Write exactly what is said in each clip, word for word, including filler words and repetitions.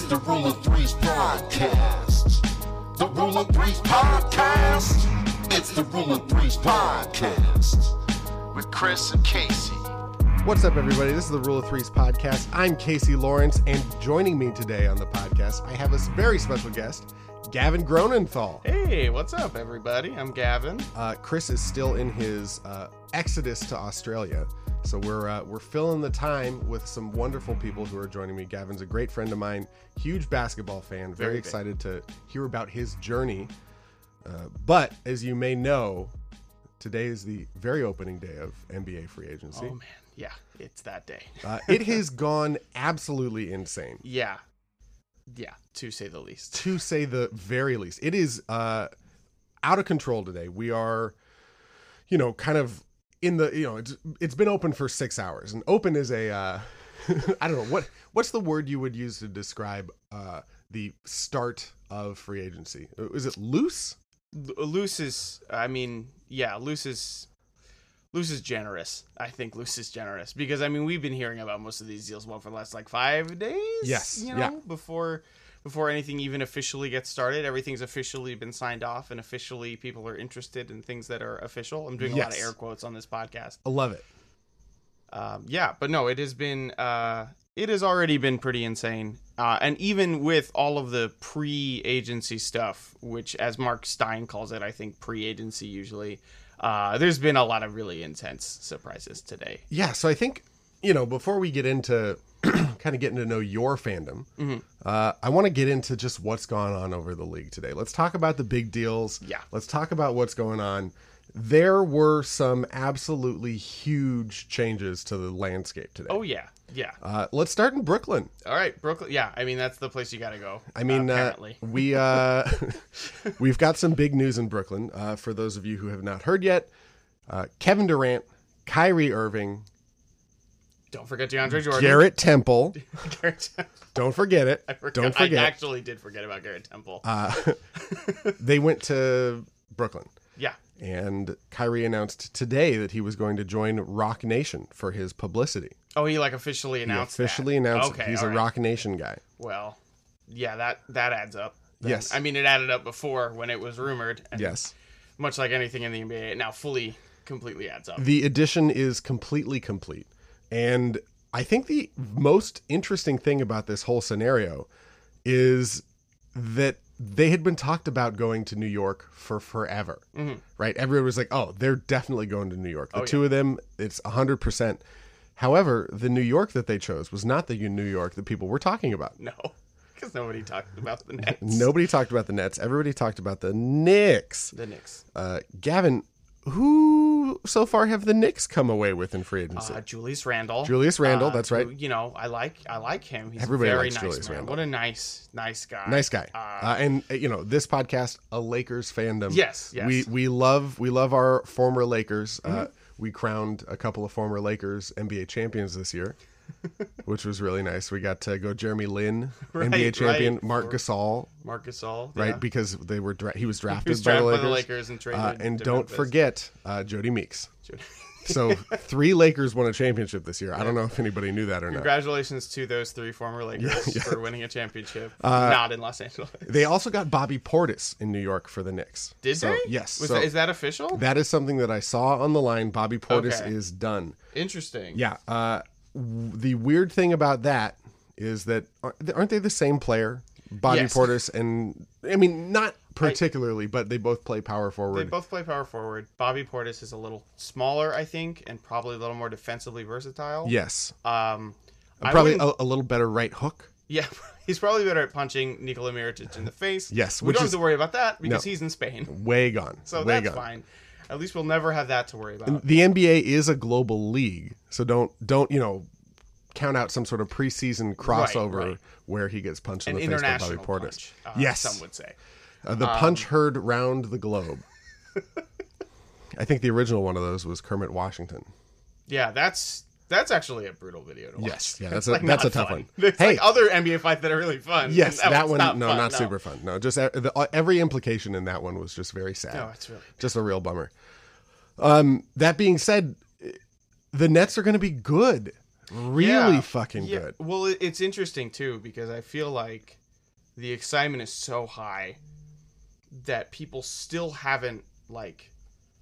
the Rule of Threes podcast. The Rule of Threes podcast. It's the Rule of Threes podcast with Chris and Casey. What's up, everybody? This is the Rule of Threes podcast. I'm Casey Lawrence, and joining me today on the podcast, I have a very special guest, Gavin Gronenthal. Hey, what's up, everybody? I'm Gavin. Uh, Chris is still in his uh, exodus to Australia, so we're uh, we're filling the time with some wonderful people who are joining me. Gavin's a great friend of mine, huge basketball fan, very, very excited to hear about his journey. Uh, but as you may know, today is the very opening day of N B A free agency. Oh man, yeah, it's that day. uh, it has gone absolutely insane. Yeah. Yeah, to say the least. To say the very least. It is uh, out of control today. We are, you know, kind of in the, you know, it's it's been open for six hours. And open is a, uh, I don't know, what what's the word you would use to describe uh, the start of free agency? Is it loose? L- loose is, I mean, yeah, loose is, loose is generous. I think loose is generous because, I mean, we've been hearing about most of these deals what, for the last like five days. Yes. You know, yeah. before before anything even officially gets started, everything's officially been signed off and officially people are interested in things that are official. I'm doing a yes. lot of air quotes on this podcast. I love it. Um, yeah, but no, it has been, uh, it has already been pretty insane. Uh, and even with all of the pre-agency stuff, which as Mark Stein calls it, I think pre-agency usually, Uh, there's been a lot of really intense surprises today. Yeah, so I think, you know, before we get into kind of getting to know your fandom, Mm-hmm. uh, I want to get into just what's gone on over the league today. Let's talk about the big deals. Yeah. Let's talk about what's going on. There were some absolutely huge changes to the landscape today. Oh, yeah. Yeah. Uh, let's start in Brooklyn. All right, Brooklyn. Yeah, I mean, that's the place you got to go. I mean, uh, uh, apparently. we, uh, we've got some big news in Brooklyn. Uh, for those of you who have not heard yet, uh, Kevin Durant, Kyrie Irving, Don't forget DeAndre Jordan. Garrett Temple. Garrett Don't forget it. I forgot, Don't forget. I actually did forget about Garrett Temple. Uh, they went to Brooklyn. yeah. And Kyrie announced today that he was going to join Rock Nation for his publicity. Oh, he like officially He announced officially that. announced okay, it. He's all a right. Rock Nation guy. Well, yeah, that, that adds up. Then. Yes. I mean, it added up before when it was rumored. And Yes. much like anything in the N B A, it now fully, completely adds up. The addition is completely complete. And I think the most interesting thing about this whole scenario is that they had been talked about going to New York for forever, Mm-hmm. right? Everyone was like, oh, they're definitely going to New York. The Oh, two yeah. of them, it's one hundred percent. However, the New York that they chose was not the New York that people were talking about. No, because nobody talked about the Nets. Nobody talked about the Nets. Everybody talked about the Knicks. The Knicks. Uh, Gavin, who so far have the Knicks come away with in free agency? Uh, Julius Randle. Julius Randle, Uh, that's right. who, you know, I like I like him. He's Everybody a very likes nice Julius man. Randle. What a nice, nice guy. Nice guy. Uh, Uh, and uh, you know, this podcast, a Lakers fandom. Yes, yes. We we love we love our former Lakers. Mm-hmm. Uh, we crowned a couple of former Lakers N B A champions this year, which was really nice. We got to go Jeremy Lin, N B A Right, champion, right. Mark Gasol, Marc Gasol. right? Yeah. Because they were dra- he was drafted, He was by, the drafted Lakers. by the Lakers and traded Uh, and to don't Memphis. forget uh, Jody Meeks. So three Lakers won a championship this year. I don't know if anybody knew that or not. Congratulations to those three former Lakers yeah. for winning a championship. Uh, not in Los Angeles. They also got Bobby Portis in New York for the Knicks. Did So, they? Yes. Was so that, is that official? that is something that I saw on the line. Bobby Portis Okay. is done. Interesting. Yeah. Uh, w- the weird thing about that is that aren't aren't they the same player? Bobby Yes. Portis and I mean not particularly, but they both play power They forward. both play power forward. Bobby Portis is a little smaller, I think, and probably a little more defensively versatile. Yes. Um, I Probably wouldn't- a, a little better right hook. Yeah, he's probably better at punching Nikola Mirotic in the face. Yes, we which don't is- have to worry about that because No. he's in Spain, Way gone. so Way that's gone. fine. At least we'll never have that to worry about. The N B A is a global league, so don't don't you know count out some sort of preseason crossover right. where he gets punched An in the face by Bobby international Portis. punch, uh, yes, some would say. uh, the punch heard round the globe. I think the original one of those was Kermit Washington. Yeah, that's that's actually a brutal video to watch. Yes, yeah, that's a Like, that's not a tough fun. one. There's Hey, like other N B A fights that are really fun. yes, and that one's one, not no, fun, not no. super fun. No, just uh, the, uh, every implication in that one was just very sad. No, it's really just a real bummer. Um, that being said, the Nets are going to be good, really Yeah. fucking Yeah. good. Well, it- it's interesting too because I feel like the excitement is so high that people still haven't, like,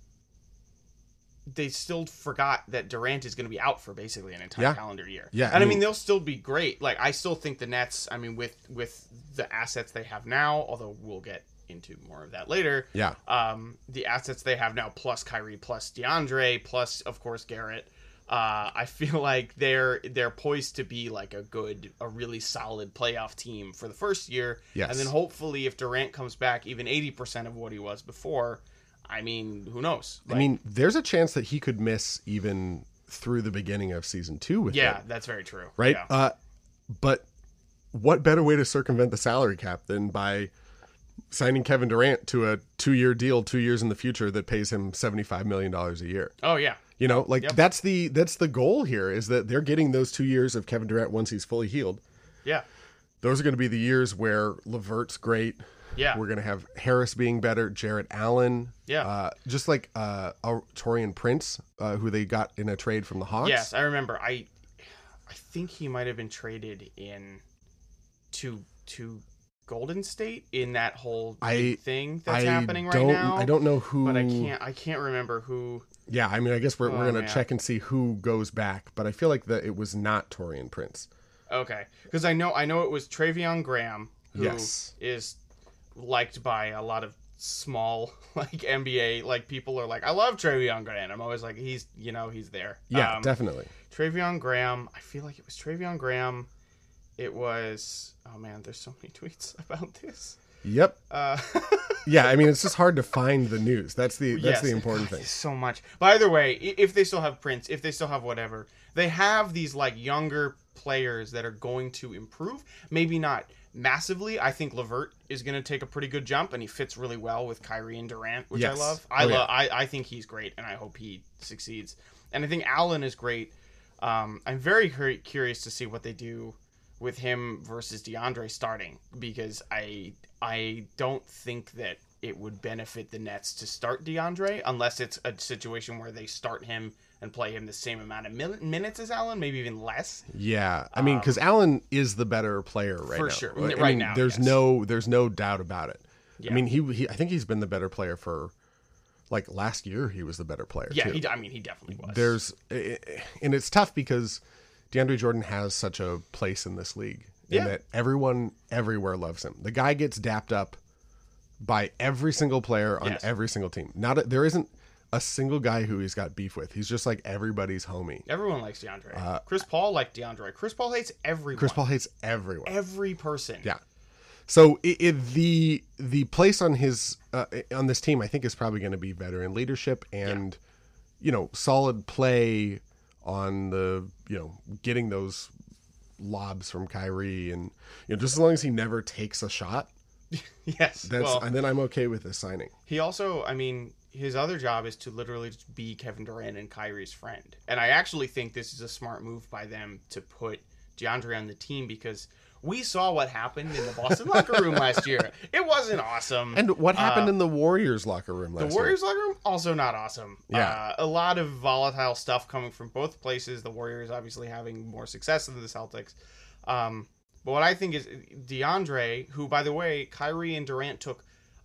they still forgot that Durant is going to be out for basically an entire Yeah. calendar year. Yeah, And I I mean, mean- they'll still be great. Like, I still think the Nets, I mean, with, with the assets they have now, although we'll get into more of that later. Yeah. Um, the assets they have now, plus Kyrie, plus DeAndre, plus, of course, Garrett. Uh, I feel like they're they're poised to be like a good, a really solid playoff team for the first year. Yes. And then hopefully if Durant comes back even eighty percent of what he was before, I mean, who knows? I mean, there's a chance that he could miss even through the beginning of season two with yeah, it, that's very true. right? Yeah. Uh, but what better way to circumvent the salary cap than by signing Kevin Durant to a two-year deal, two years in the future that pays him seventy-five million dollars a year? oh, yeah. You know, like Yep. that's the that's the goal here, is that they're getting those two years of Kevin Durant once he's fully healed. Yeah. Those are going to be the years where LeVert's great. Yeah. We're going to have Harris being better, Jarrett Allen. Yeah. Uh, just like uh, uh, Torian Prince, uh, who they got in a trade from the Hawks. Yes, I remember. I I think he might have been traded in to to Golden State in that whole I- big thing that's I happening right don't, now. I don't know who. but I can't I can't remember who. Yeah, I mean, I guess we're, Oh, we're going to man. check and see who goes back, but I feel like that it was not Torian Prince. Okay, because I know I know it was Travion Graham, who is Yes. liked by a lot of small like N B A like people are like, I love Travion Graham. I'm always like, he's you know he's there. Yeah, Um, definitely. Travion Graham. I feel like it was Travion Graham. It was. Oh man, there's so many tweets about this. Yep. Uh, Yeah, I mean, it's just hard to find the news. That's the that's yes. the important thing. So much. But either way, i- if they still have Prince, if they still have whatever, they have these like younger players that are going to improve. Maybe not massively. I think LeVert is going to take a pretty good jump, and he fits really well with Kyrie and Durant, which Yes. I love. I Oh, yeah. love. I, I think he's great, and I hope he succeeds. And I think Allen is great. Um, I'm very cur- curious to see what they do with him versus DeAndre starting, because I I don't think that it would benefit the Nets to start DeAndre unless it's a situation where they start him and play him the same amount of min- minutes as Allen, maybe even less. Yeah, I mean, because Allen is the better player right For now. sure. I Right mean, now, there's yes. no there's no doubt about it. Yeah. I mean, he, he I think he's been the better player for like last year. He was the better player. Yeah, too. he, I mean, he definitely was. There's and it's tough because DeAndre Jordan has such a place in this league, in Yeah. that everyone everywhere loves him. The guy gets dapped up by every single player on Yes. every single team. Not a, there isn't a single guy who he's got beef with. He's just like everybody's homie. Everyone likes DeAndre. Chris Paul liked DeAndre. Chris Paul hates everyone. Uh, Chris Paul hates everyone. Every person. Yeah. So it, it, the the place on his uh, on this team, I think, is probably going to be veteran leadership and you know solid play on the you know getting those lobs from Kyrie, and you know just as long as he never takes a shot, Yes. that's well, and then I'm okay with this signing. he also, I mean, his other job is to literally just be Kevin Durant and Kyrie's friend. And I actually think this is a smart move by them to put DeAndre on the team, because we saw what happened in the Boston locker room last year. It wasn't awesome. And what happened Uh, in the Warriors locker room last The Warriors locker room, also not awesome. Yeah. Uh, a lot of volatile stuff coming from both places. The Warriors obviously having more success than the Celtics. Um, but what I think is DeAndre, who, by the way, Kyrie and Durant took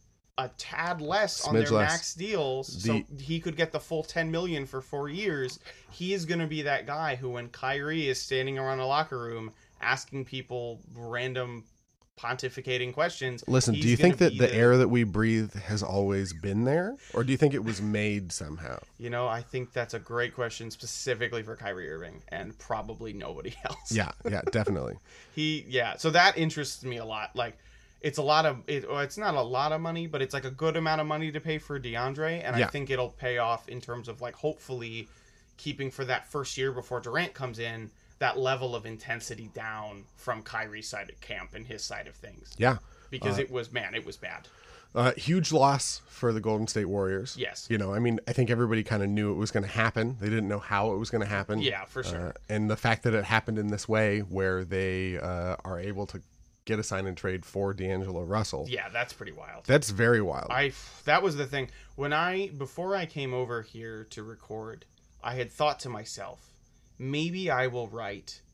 a tad less on Smidge their less. max deals, The- so he could get the full ten million for four years. He is going to be that guy who, when Kyrie is standing around a locker room asking people random pontificating questions. Listen, he's do you gonna think that be the air that we breathe has always been there, or do you think it was made somehow? You know, I think that's a great question specifically for Kyrie Irving and probably nobody else. Yeah, yeah, definitely. He, yeah. So that interests me a lot. Like, it's a lot of, it, or it's not a lot of money, but it's like a good amount of money to pay for DeAndre. And Yeah. I think it'll pay off in terms of like, hopefully keeping for that first year before Durant comes in, that level of intensity down from Kyrie's side of camp and his side of things. Yeah. Because it was, man, it was bad. Uh, huge loss for the Golden State Warriors. Yes. You know, I mean, I think everybody kind of knew it was going to happen. They didn't know how it was going to happen. Yeah, for sure. Uh, and the fact that it happened in this way, where they uh, are able to get a sign and trade for D'Angelo Russell, Yeah, that's pretty wild. that's very wild. I that was the thing when I before I came over here to record, I had thought to myself, maybe I will write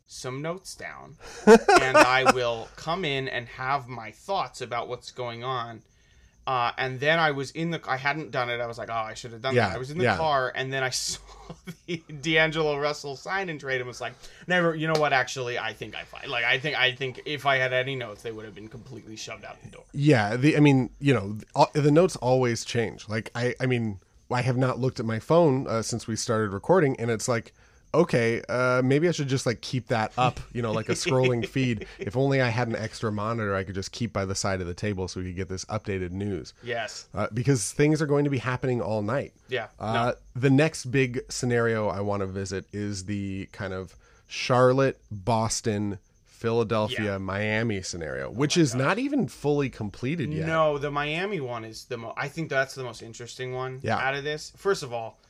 some notes down, and I will come in and have my thoughts about what's going on. Uh, and then I was in the, I hadn't done it. I was like, oh, I should have done Yeah, that. I was in the yeah. car, and then I saw the D'Angelo Russell sign and trade and was like, never, you know what? Actually, I think I find, like, I think, I think if I had any notes, they would have been completely shoved out the door. Yeah, the I mean, you know, all, the notes always change. Like I, I mean, I have not looked at my phone uh, since we started recording, and it's like, okay, uh, maybe I should just like keep that up, you know, like a scrolling feed. If only I had an extra monitor, I could just keep by the side of the table so we could get this updated news. Yes. Uh, because things are going to be happening all night. Yeah. Uh, no. The next big scenario I want to visit is the kind of Charlotte, Boston, Philadelphia, Yeah. Miami scenario, which is not even fully completed yet. No, the Miami one is the most, I think that's the most interesting one Yeah. out of this. First of all,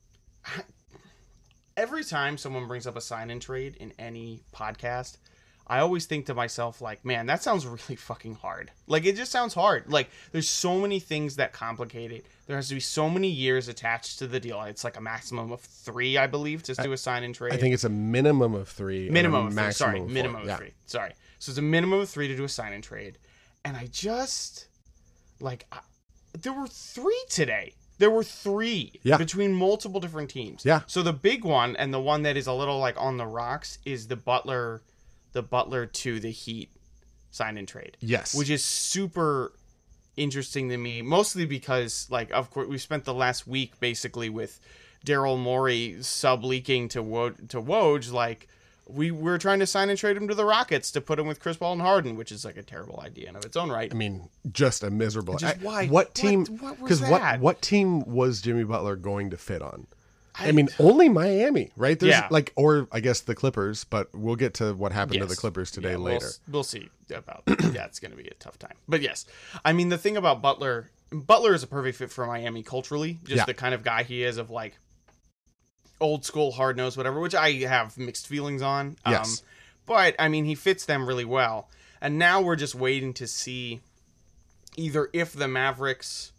every time someone brings up a sign and trade in any podcast, I always think to myself, like, man, that sounds really fucking hard. Like, it just sounds hard. Like, there's so many things that complicate it. There has to be so many years attached to the deal. It's like a maximum of three, I believe, to do a sign and trade. I think it's a minimum of three. and minimum a of three. maximum Sorry, of four. minimum Yeah. of three. Sorry. So it's a minimum of three to do a sign and trade. And I just, like, I, there were three today. There were three Yeah. between multiple different teams. Yeah. So the big one and the one that is a little like on the rocks is the Butler, the Butler to the Heat sign and trade. Yes. Which is super interesting to me, mostly because, like, of course, we spent the last week basically with Daryl Morey sub leaking to Woj, to Woj, like, we were trying to sign and trade him to the Rockets to put him with Chris Paul and Harden, which is like a terrible idea in of its own right. I mean, just a miserable. Just I- why? What team? What- what was Because what, that? what team was Jimmy Butler going to fit on? I, I- mean, only Miami, right? There's Yeah. like, or I guess the Clippers, but we'll get to what happened to the Yes. Clippers today Yeah, we'll later. s- We'll, see about that's going to be a tough time. But yes, I mean, the thing about Butler, Butler is a perfect fit for Miami culturally, just Yeah. the kind of guy he is of like old school, hard nosed, whatever, which I have mixed feelings on. Yes. Um, but I mean, he fits them really well. And now we're just waiting to see either if the Mavericks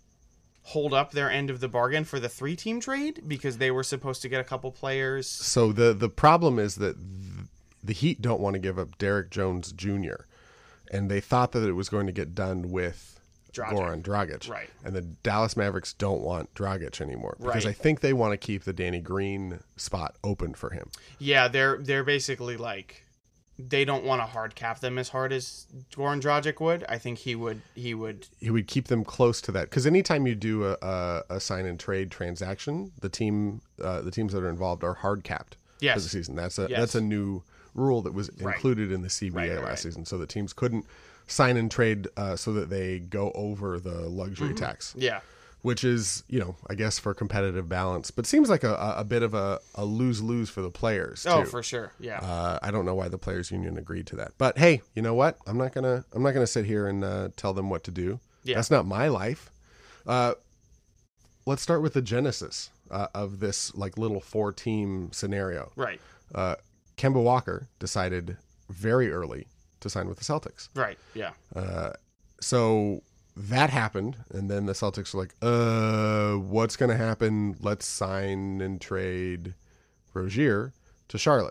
hold up their end of the bargain for the three team trade because they were supposed to get a couple players. So the the problem is that th- the Heat don't want to give up Derek Jones Junior, and they thought that it was going to get done with Dragic. Goran Dragic. Right. And the Dallas Mavericks don't want Dragic anymore because Right. I think they want to keep the Danny Green spot open for him. Yeah, they're they're basically like they don't want to hard cap them as hard as Goran Dragic would. I think he would he would He would keep them close to that because anytime you do a, a, a sign and trade transaction, the team uh, the teams that are involved are hard capped Yes. for the season. That's a Yes. that's a new rule that was Right. included in the C B A Right, right, last right. season, so the teams couldn't sign and trade uh, so that they go over the luxury Mm-hmm. tax, yeah. which is, you know, I guess for competitive balance, but seems like a, a, a bit of a, a lose lose for the players too. Oh, for sure. Yeah. Uh, I don't know why the players union agreed to that, but hey, you know what? I'm not gonna I'm not gonna sit here and uh, tell them what to do. Yeah. That's not my life. Uh, let's start with the genesis uh, of this like little four team scenario. right. Uh, Kemba Walker decided very early to sign with the Celtics. Right. Yeah. Uh, so that happened, and then the Celtics were like, "Uh, what's going to happen? Let's sign and trade Rozier to Charlotte."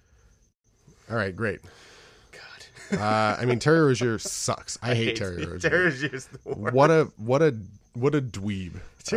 All right, great. God. Uh, I mean, Terry Rozier sucks. I, hate Terry Rozier. Terry Rozier's the worst. What a what a what a dweeb.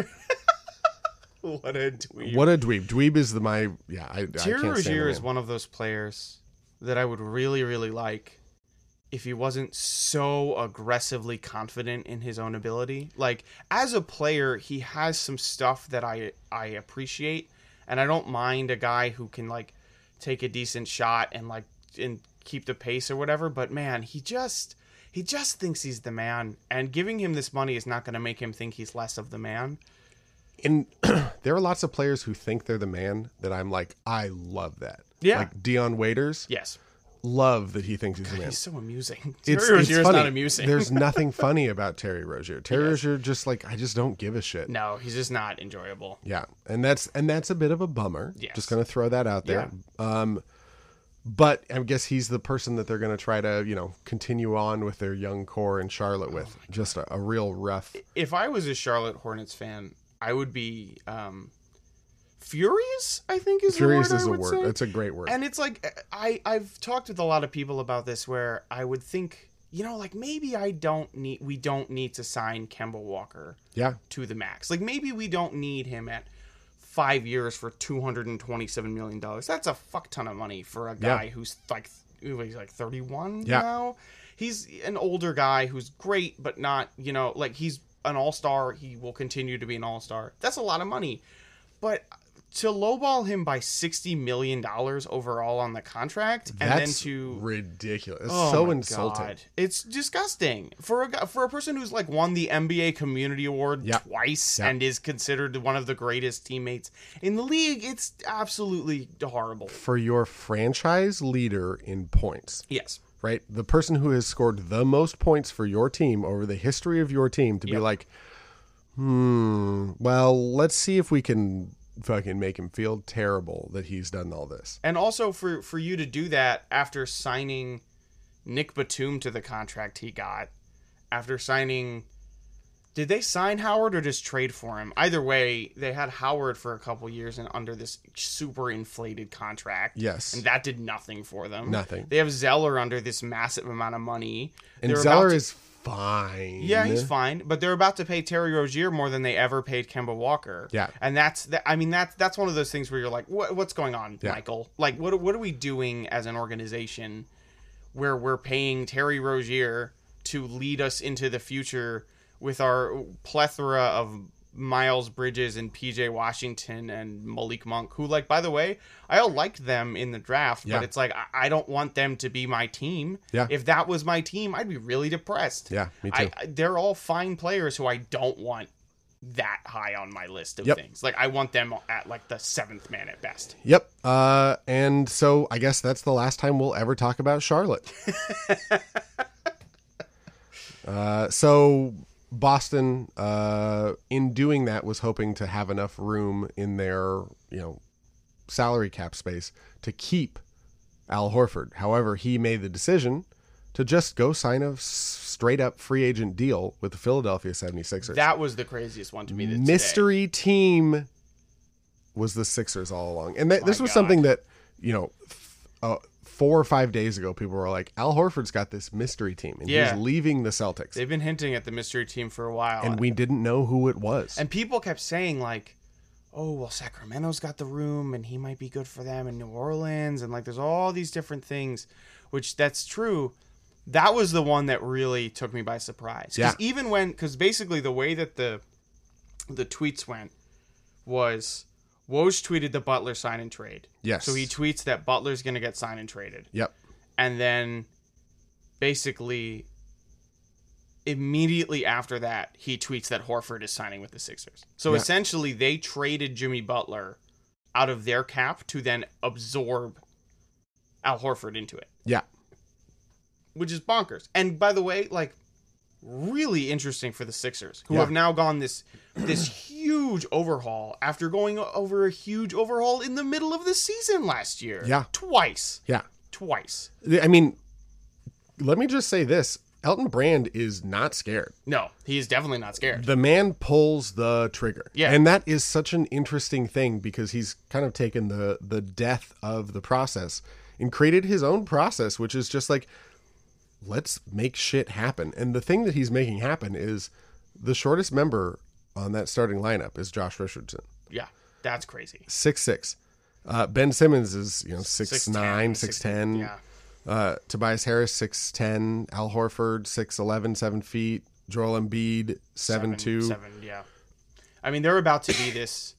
What a dweeb. What a dweeb. Dweeb is the my yeah. I, I Terry can't stand the Rozier is man. one of those players that I would really, really like if he wasn't so aggressively confident in his own ability. Like, as a player, he has some stuff that I I appreciate, and I don't mind a guy who can like take a decent shot and like and keep the pace or whatever. But man, he just he just thinks he's the man, and giving him this money is not going to make him think he's less of the man. And there are lots of players who think they're the man that I'm like, I love that. Yeah. Like Dion Waiters, Yes, love that he thinks he's the man. he's so amusing. It's, Terry it's Rozier's funny. not amusing. There's nothing funny about Terry Rozier. Terry Yes. Rozier just like I just don't give a shit. No, he's just not enjoyable. Yeah, and that's and that's a bit of a bummer. Yes. Just gonna throw that out there. Um, but I guess he's the person that they're gonna try to you know continue on with their young core in Charlotte with. Just a, a real rough. If I was a Charlotte Hornets fan, I would be um, furious, I think is Furious the word is I a would word. say. That's a great word. And it's like, I, I've talked with a lot of people about this where I would think, you know, like maybe I don't need, we don't need to sign Kemba Walker yeah. to the max. Like maybe we don't need him at five years for two hundred twenty-seven million dollars. That's a fuck ton of money for a guy Yeah. who's like, he's like thirty-one Yeah. now. He's an older guy who's great, but not, you know, like he's an all-star. He will continue to be an all-star. That's a lot of money. But to lowball him by sixty million dollars overall on the contract, and That's then to ridiculous. It's oh so my insulting. God. It's disgusting for a guy- for a person who's like won the N B A Community Award Yeah. twice Yeah. and is considered one of the greatest teammates in the league. It's absolutely horrible. For your franchise leader in points, Yes. right? The person who has scored the most points for your team over the history of your team to be Yep. like, hmm, well, let's see if we can fucking make him feel terrible that he's done all this. And also for for you to do that after signing Nick Batum to the contract he got, after signing, did they sign Howard or just trade for him? Either way, they had Howard for a couple years and under this super inflated contract. Yes. And that did nothing for them. Nothing. They have Zeller under this massive amount of money. And They're Zeller about to- is fine. Yeah, he's fine, but they're about to pay Terry Rozier more than they ever paid Kemba Walker. Yeah. And that's that. I mean, that's that's one of those things where you're like, what, what's going on, Yeah. Michael? Like, what what are we doing as an organization where we're paying Terry Rozier to lead us into the future with our plethora of Miles Bridges and P J Washington and Malik Monk, who, like, by the way, I all liked them in the draft, Yeah. but it's like, I, I don't want them to be my team. Yeah. If that was my team, I'd be really depressed. Yeah, me too. I, I, they're all fine players who I don't want that high on my list of Yep. things. Like, I want them at, like, the seventh man at best. Yep. Uh, and so I guess that's the last time we'll ever talk about Charlotte. uh, so Boston, uh, in doing that, was hoping to have enough room in their, you know, salary cap space to keep Al Horford. However, he made the decision to just go sign a s- straight up free agent deal with the Philadelphia seventy-sixers. That was the craziest one to me. Today. Mystery team was the Sixers all along. And th- this My was God. something that, you know, f- uh, four or five days ago, people were like, Al Horford's got this mystery team and Yeah. he's leaving the Celtics. They've been hinting at the mystery team for a while. And we didn't know who it was. And people kept saying, like, oh, well, Sacramento's got the room and he might be good for them in New Orleans. And, like, there's all these different things, which that's true. That was the one that really took me by surprise. 'Cause Yeah. even when, because basically the way that the the tweets went was Woj tweeted the Butler sign and trade. Yes. So he tweets that Butler's going to get signed and traded. Yep. And then basically immediately after that, he tweets that Horford is signing with the Sixers. So Yeah. essentially they traded Jimmy Butler out of their cap to then absorb Al Horford into it, Yeah. which is bonkers. And by the way, like, really interesting for the Sixers, who Yeah. have now gone this this huge overhaul after going over a huge overhaul in the middle of the season last year. Yeah. Twice. Yeah. Twice. I mean, let me just say this. Elton Brand is not scared. No, he is definitely not scared. The man pulls the trigger. Yeah. And that is such an interesting thing because he's kind of taken the the death of the process and created his own process, which is just like, let's make shit happen. And the thing that he's making happen is the shortest member on that starting lineup is Josh Richardson. Yeah, that's crazy. six six. Uh, Ben Simmons is, you know, six six nine, ten, six ten. Yeah. Uh, Tobias Harris, six ten. Al Horford, six eleven, seven feet. Joel Embiid, seven two. Seven, yeah. I mean, they're about to be this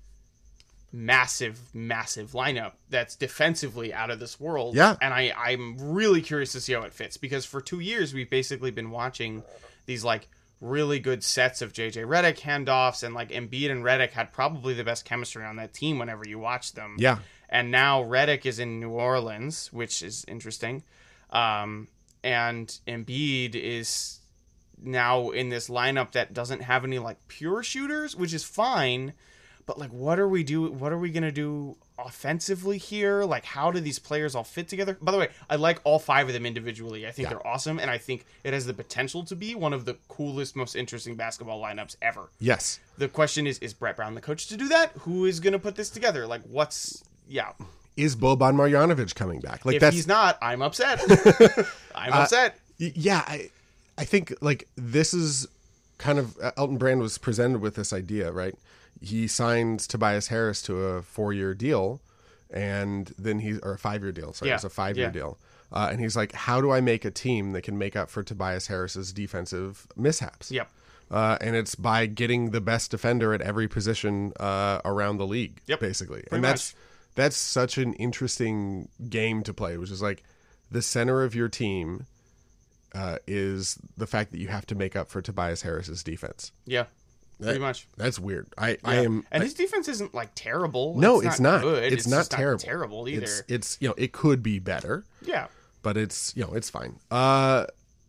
massive, massive lineup that's defensively out of this world. Yeah. And I, I'm really curious to see how it fits because for two years we've basically been watching these like really good sets of J J Redick handoffs, and like Embiid and Redick had probably the best chemistry on that team whenever you watch them. Yeah. And now Redick is in New Orleans, which is interesting. Um, and Embiid is now in this lineup that doesn't have any like pure shooters, which is fine. but like, what are we do? What are we gonna do offensively here? Like, how do these players all fit together? By the way, I like all five of them individually. I think Yeah. they're awesome, and I think it has the potential to be one of the coolest, most interesting basketball lineups ever. Yes. The question is, is Brett Brown the coach to do that? Who is gonna put this together? Like, what's yeah? Is Boban Marjanovic coming back? Like If that's he's not, I'm upset. I'm upset. Y- Yeah, I, I think like this is kind of Elton Brand was presented with this idea, right? He signs Tobias Harris to a four-year deal, and then he or a five-year deal. Sorry, Yeah, it's a five-year yeah. deal, uh, and he's like, "How do I make a team that can make up for Tobias Harris's defensive mishaps?" Yep. Uh, and it's by getting the best defender at every position uh, around the league, Yep, basically. pretty And that's much. that's such an interesting game to play, which is like the center of your team uh, is the fact that you have to make up for Tobias Harris's defense. Yeah. Pretty That- much. That's weird. I, I Yeah. am. and I- his defense isn't like terrible. no, it's not. Good. It's, not just terrible. terrible either. It's, it's you know it could be better, yeah. but it's you know it's fine. Uh,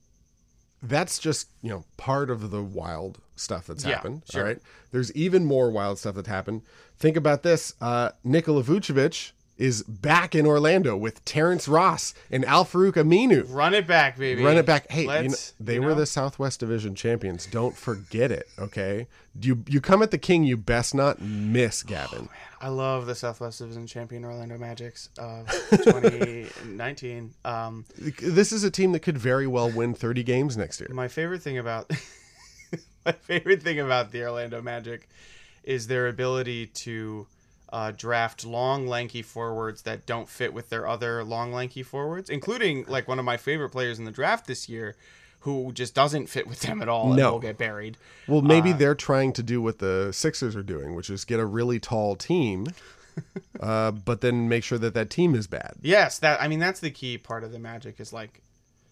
that's just you know part of the wild stuff that's Yeah, happened. sure. All right, there's even more wild stuff that happened. Think about this: uh, Nikola Vucevic is back in Orlando with Terrence Ross and Al-Farouq Aminu. Run it back, baby. Run it back. Hey, you know, Let's- they you were know? the Southwest Division champions. Don't forget it, okay? You you come at the king, you best not miss, Gavin. I love the Southwest Division champion Orlando Magics of twenty nineteen. Um, This is a team that could very well win thirty games next year. my favorite thing about my favorite thing about the Orlando Magic is their ability to uh, draft long, lanky forwards that don't fit with their other long, lanky forwards, including like one of my favorite players in the draft this year, who just doesn't fit with them at all and No. will get buried. Well, maybe they're trying to do what the Sixers are doing, which is get a really tall team, uh, but then make sure that that team is bad. Yes, that I mean that's the key part of the Magic is like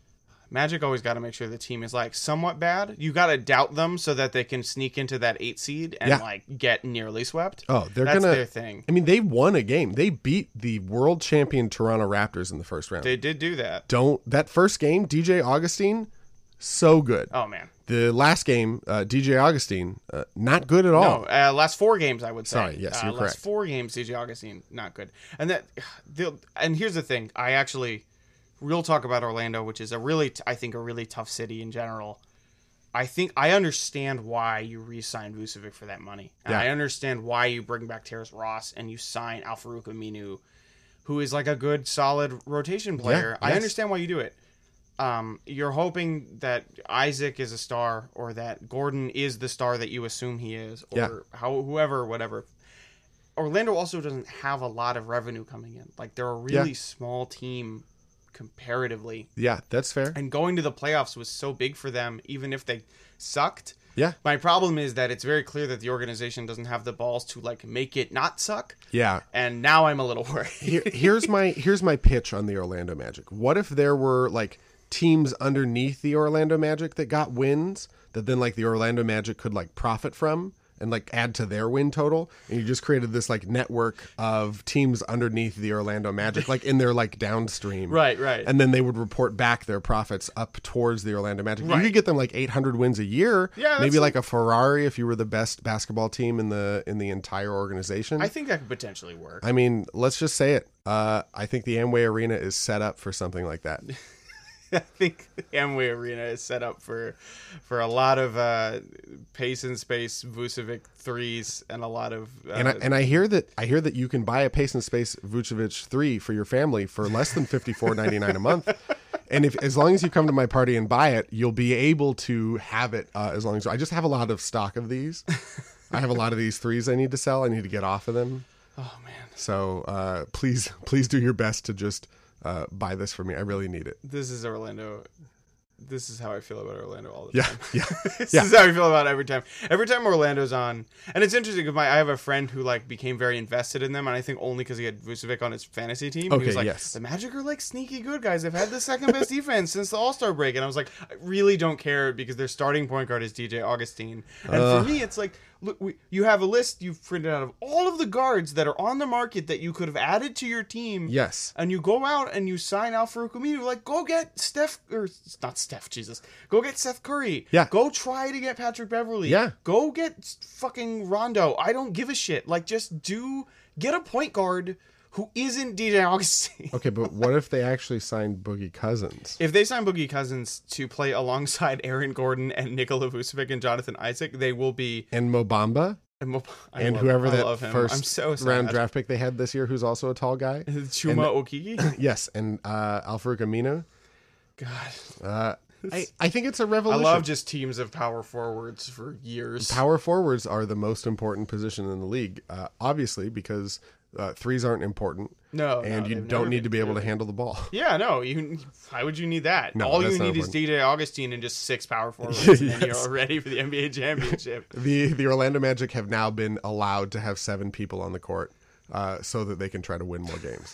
Magic always got to make sure the team is like somewhat bad. You got to doubt them so that they can sneak into that eight seed and Yeah. like get nearly swept. Oh, they're That's gonna. their thing. I mean, they won a game. They beat the world champion Toronto Raptors in the first round. They did do that. Don't that first game, D J Augustine, so good. Oh man. The last game, uh, D J Augustine, uh, not good at all. No, uh, last four games I would say. Sorry, yes, uh, you're last correct. four games, C J Augustine, not good. And that, the and here's the thing. I actually, real talk about Orlando, which is a really, t- I think, a really tough city in general. I think I understand why you re-signed Vucevic for that money. And Yeah. I understand why you bring back Terrence Ross and you sign Al-Farouq Aminu, who is like a good, solid rotation player. I yes. understand why you do it. Um, you're hoping that Isaac is a star, or that Gordon is the star that you assume he is, or Yeah. how whoever, whatever. Orlando also doesn't have a lot of revenue coming in. Like they're a really Yeah. small team comparatively, Yeah, that's fair. and going to the playoffs was so big for them, even if they sucked. Yeah, My problem is that it's very clear that the organization doesn't have the balls to like make it not suck, yeah. and now I'm a little worried. Here, here's my here's my pitch on the Orlando Magic. What if there were like teams underneath the Orlando Magic that got wins that then like the Orlando Magic could like profit from and like add to their win total, and you just created this like network of teams underneath the Orlando Magic, like in their like downstream, Right, right. and then they would report back their profits up towards the Orlando Magic. You Right. could get them like eight hundred wins a year, Yeah, that's maybe a- like a Ferrari if you were the best basketball team in the in the entire organization. I think that could potentially work. I mean, let's just say it. Uh, I think the Amway Arena is set up for something like that. I think the Amway Arena is set up for for a lot of uh, pace and space Vucevic threes and a lot of uh, And I, and I hear that I hear that you can buy a Pace and Space Vucevic three for your family for less than fifty-four ninety-nine a month. And if as long as you come to my party and buy it, you'll be able to have it uh, as long as I just have a lot of stock of these. I have a lot of these threes I need to sell. I need to get off of them. oh man, So uh, please please do your best to just uh, buy this for me. I really need it. this is Orlando. This is how I feel about Orlando all the Yeah, time. yeah. This Yeah. is how I feel about it every time. Every time Orlando's on, and it's interesting because my I have a friend who like became very invested in them, and I think only because he had Vucevic on his fantasy team. Okay, he was like, yes. the Magic are like sneaky good guys. They've had the second best defense since the All Star break, and I was like, I really don't care because their starting point guard is D J Augustine, and for me, it's like, look, we, you have a list you've printed out of all of the guards that are on the market that you could have added to your team. Yes. And you go out and you sign Al-Farouq Aminu. Like, go get Steph, or not Steph, Jesus. Go get Seth Curry. Yeah. Go try to get Patrick Beverley. Yeah. Go get fucking Rondo. I don't give a shit. Like, just do, get a point guard who isn't D J Augustine. Okay, but what if they actually signed Boogie Cousins? If they sign Boogie Cousins to play alongside Aaron Gordon and Nikola Vucevic and Jonathan Isaac, they will be... And Mobamba? And, Mo- and love, whoever I that love him. first I'm so sad. round draft pick they had this year, who's also a tall guy. Chuma Okeke? Yes, and uh, Al-Farouq Aminu. God. Uh, I, I think it's a I revolution. love just teams of power forwards for years. Power forwards are the most important position in the league, uh, obviously, because uh, threes aren't important. No, and no, you they've don't never need been to be able to really. handle the ball. Yeah, no. You. Why would you need that? No, All you that's need not is important. D J Augustine and just six power forwards, and then Yes. you're ready for the N B A championship. The the Orlando Magic have now been allowed to have seven people on the court, uh, so that they can try to win more games.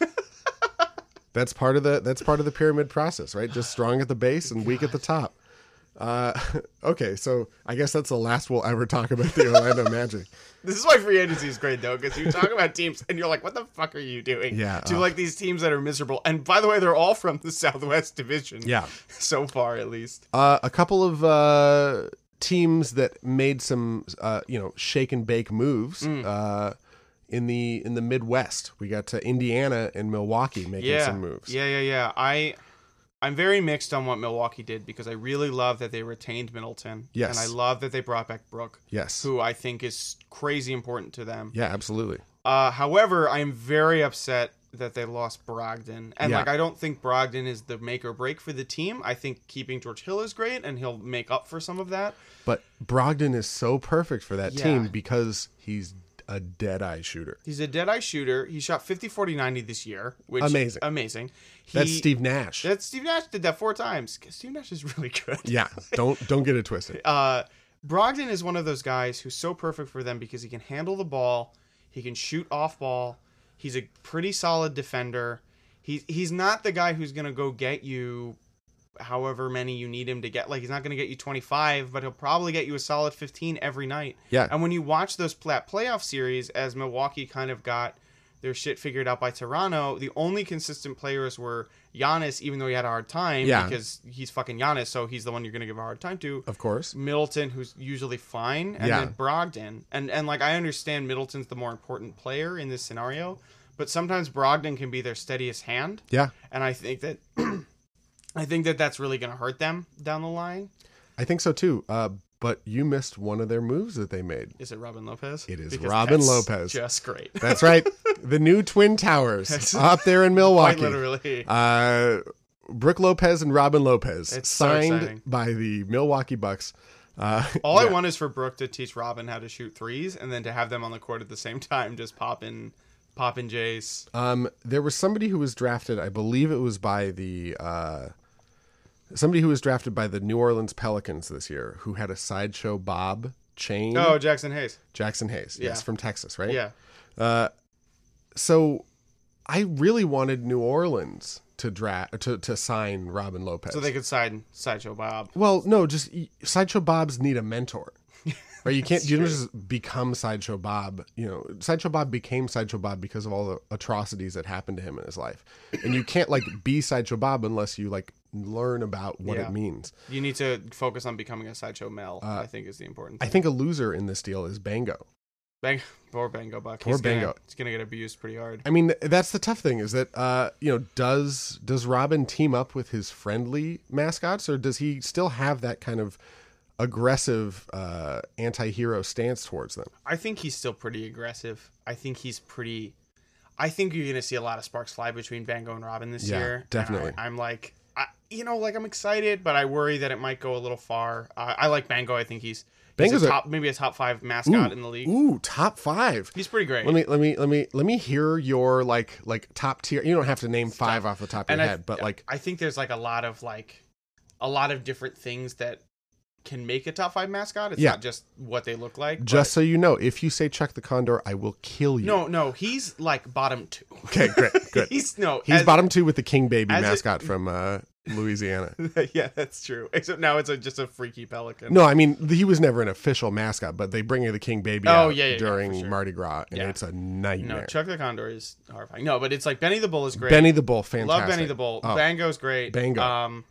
That's part of the that's part of the pyramid process, right? Just strong at the base and weak at the top. Uh, okay, so I guess that's the last we'll ever talk about the Orlando Magic. This is why free agency is great, though, because you talk about teams and you're like, what the fuck are you doing? Yeah, To uh, like these teams that are miserable. And by the way, they're all from the Southwest Division. Yeah. So far, at least. Uh, a couple of uh, teams that made some, uh, you know, shake and bake moves. Mm. Uh, in the in the Midwest, we got uh, Indiana and Milwaukee making Yeah. some moves. Yeah, yeah, yeah. I, I'm very mixed on what Milwaukee did because I really love that they retained Middleton. Yes. And I love that they brought back Brooke, Yes. who I think is crazy important to them. Yeah, absolutely. Uh, however, I am very upset that they lost Brogdon. And, Yeah. like, I don't think Brogdon is the make or break for the team. I think keeping George Hill is great, and he'll make up for some of that. But Brogdon is so perfect for that Yeah. team because he's a dead-eye shooter. He's a dead-eye shooter. He shot fifty, forty, ninety this year. Which, Amazing. Amazing. He, That's Steve Nash. That's Steve Nash did that four times. Steve Nash is really good. Yeah, don't don't get it twisted. Uh, Brogdon is one of those guys who's so perfect for them because he can handle the ball. He can shoot off ball. He's a pretty solid defender. He's he's not the guy who's going to go get you however many you need him to get. Like, he's not going to get you twenty-five, but he'll probably get you a solid fifteen every night. Yeah. And when you watch those play- playoff series, as Milwaukee kind of got their shit figured out by Toronto, the only consistent players were Giannis, even though he had a hard time, Yeah. because he's fucking Giannis, so he's the one you're going to give a hard time to. Of course. Middleton, who's usually fine, and Yeah. then Brogdon. And and like I understand Middleton's the more important player in this scenario, but sometimes Brogdon can be their steadiest hand. Yeah. And I think that I think that that's really going to hurt them down the line. I think so too. Uh, but you missed one of their moves that they made. Is it Robin Lopez? It is Because Robin that's Lopez. Just great. That's right. The new Twin Towers up there in Milwaukee. Quite literally. Uh, Brooke Lopez and Robin Lopez It's so signed exciting. by the Milwaukee Bucks. Uh, All I yeah. want is for Brooke to teach Robin how to shoot threes, and then to have them on the court at the same time, just popping, popping Jays. Um, there was somebody who was drafted, I believe it was by the uh, somebody who was drafted by the New Orleans Pelicans this year, who had a Sideshow Bob chain. Oh, Jackson Hayes. Jackson Hayes, yes, Yeah. from Texas, right? Yeah. So I really wanted New Orleans to draft to to sign Robin Lopez. So they could side sideshow Bob. Well, no, just Sideshow Bobs need a mentor. Right, you can't you don't true. just become Sideshow Bob. You know, Sideshow Bob became Sideshow Bob because of all the atrocities that happened to him in his life, and you can't like be Sideshow Bob unless you like learn about what Yeah. it means. You need to focus on becoming a sideshow Mel. I think is the important. I Thing. think a loser in this deal is Bango. Bang, poor Bango Buck. Poor he's gonna, Bango. He's gonna get abused pretty hard. I mean, that's the tough thing is that uh, you know, does does Robin team up with his friendly mascots, or does he still have that kind of aggressive uh, anti-hero stance towards them? I think he's still pretty aggressive. I think he's pretty. I think you're gonna see a lot of sparks fly between Bango and Robin this Yeah, year. definitely. And I, I'm like, I, you know, like I'm excited, but I worry that it might go a little far. Uh, I like Bango. I think he's. He's Bango's a a- top, maybe a top five mascot in the league. Ooh, top five. He's pretty great. Let me let me let me let me hear your like like top tier. You don't have to name five off the top of and your I, head, but like I think there's like a lot of like a lot of different things that can make a top five mascot. It's Yeah. not just what they look like. just so you know, if you say Chuck the Condor, I will kill you. but- no, no, he's like bottom two. Okay, great, good. he's no, He's as- bottom two with the King Baby as it- mascot from uh Louisiana. Yeah, that's true. Except now it's a, just a freaky pelican. No, I mean he was never an official mascot, but they bring the king baby Oh, out yeah, yeah, yeah, during for sure. Mardi Gras, and Yeah. it's a nightmare. No, Chuck the Condor is horrifying. No, but it's like Benny the Bull is great. Benny the Bull, fantastic. Love Benny the Bull. Oh, Bango's great. Bango. Um,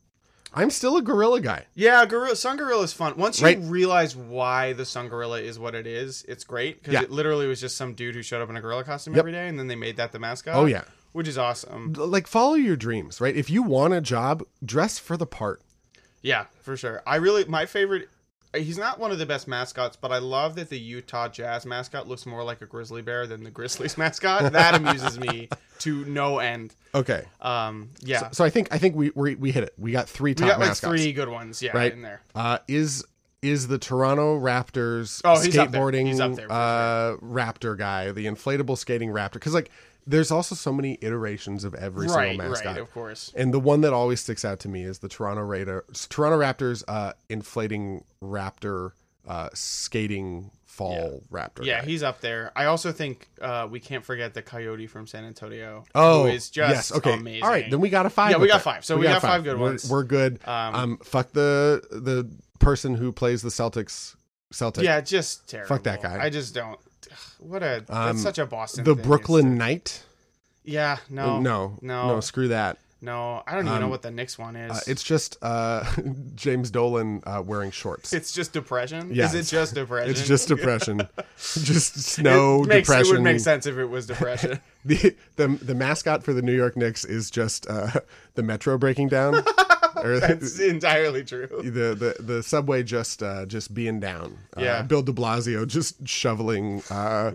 I'm still a gorilla guy. yeah, gorilla, Sun Gorilla is fun. Once you Right. realize why the Sun Gorilla is what it is, it's great because Yeah. it literally was just some dude who showed up in a gorilla costume Yep. every day, and then they made that the mascot. Oh yeah, which is awesome. like follow your dreams, right? If you want a job, dress for the part. Yeah, for sure. I really my favorite. He's not one of the best mascots, but I love that the Utah Jazz mascot looks more like a grizzly bear than the Grizzlies mascot. That amuses me to no end. Okay, Um, yeah, so, so I think I think we we, we hit it. We got three we top got like mascots. three good ones. Yeah, Right. in there. Uh, is is the Toronto Raptors Oh, he's up there. skateboarding He's up there for uh, raptor guy, the inflatable skating raptor? Because like, there's also so many iterations of every Right, single mascot. right, of course. And the one that always sticks out to me is the Toronto Raider, Toronto Raptors uh, inflating raptor uh, skating fall raptor. Yeah, guy. he's up there. I also think uh, we can't forget the Coyote from San Antonio. Oh, who is just yes. Okay. amazing. All right. Then we got a five. Yeah, we with got that. five. So we got five good We're- ones. We're good. Um, Um, fuck the the person who plays the Celtics. Celtic. yeah, just terrible. Fuck that guy. I just don't. What a that's Um, such a Boston. The thing. Brooklyn It's- Knight. Yeah, no, no, no, no. Screw that. no. I don't even know Um, what the Knicks one is. Uh, it's just uh, James Dolan uh, wearing shorts. It's just depression. Yeah, Is it just depression? It's just depression. Just snow it makes, depression. It would make sense if it was depression. The, the the mascot for the New York Knicks is just uh, the metro breaking down, or That's entirely true. the, the the subway just uh, just being down. Uh, Yeah. Bill De Blasio just shoveling uh,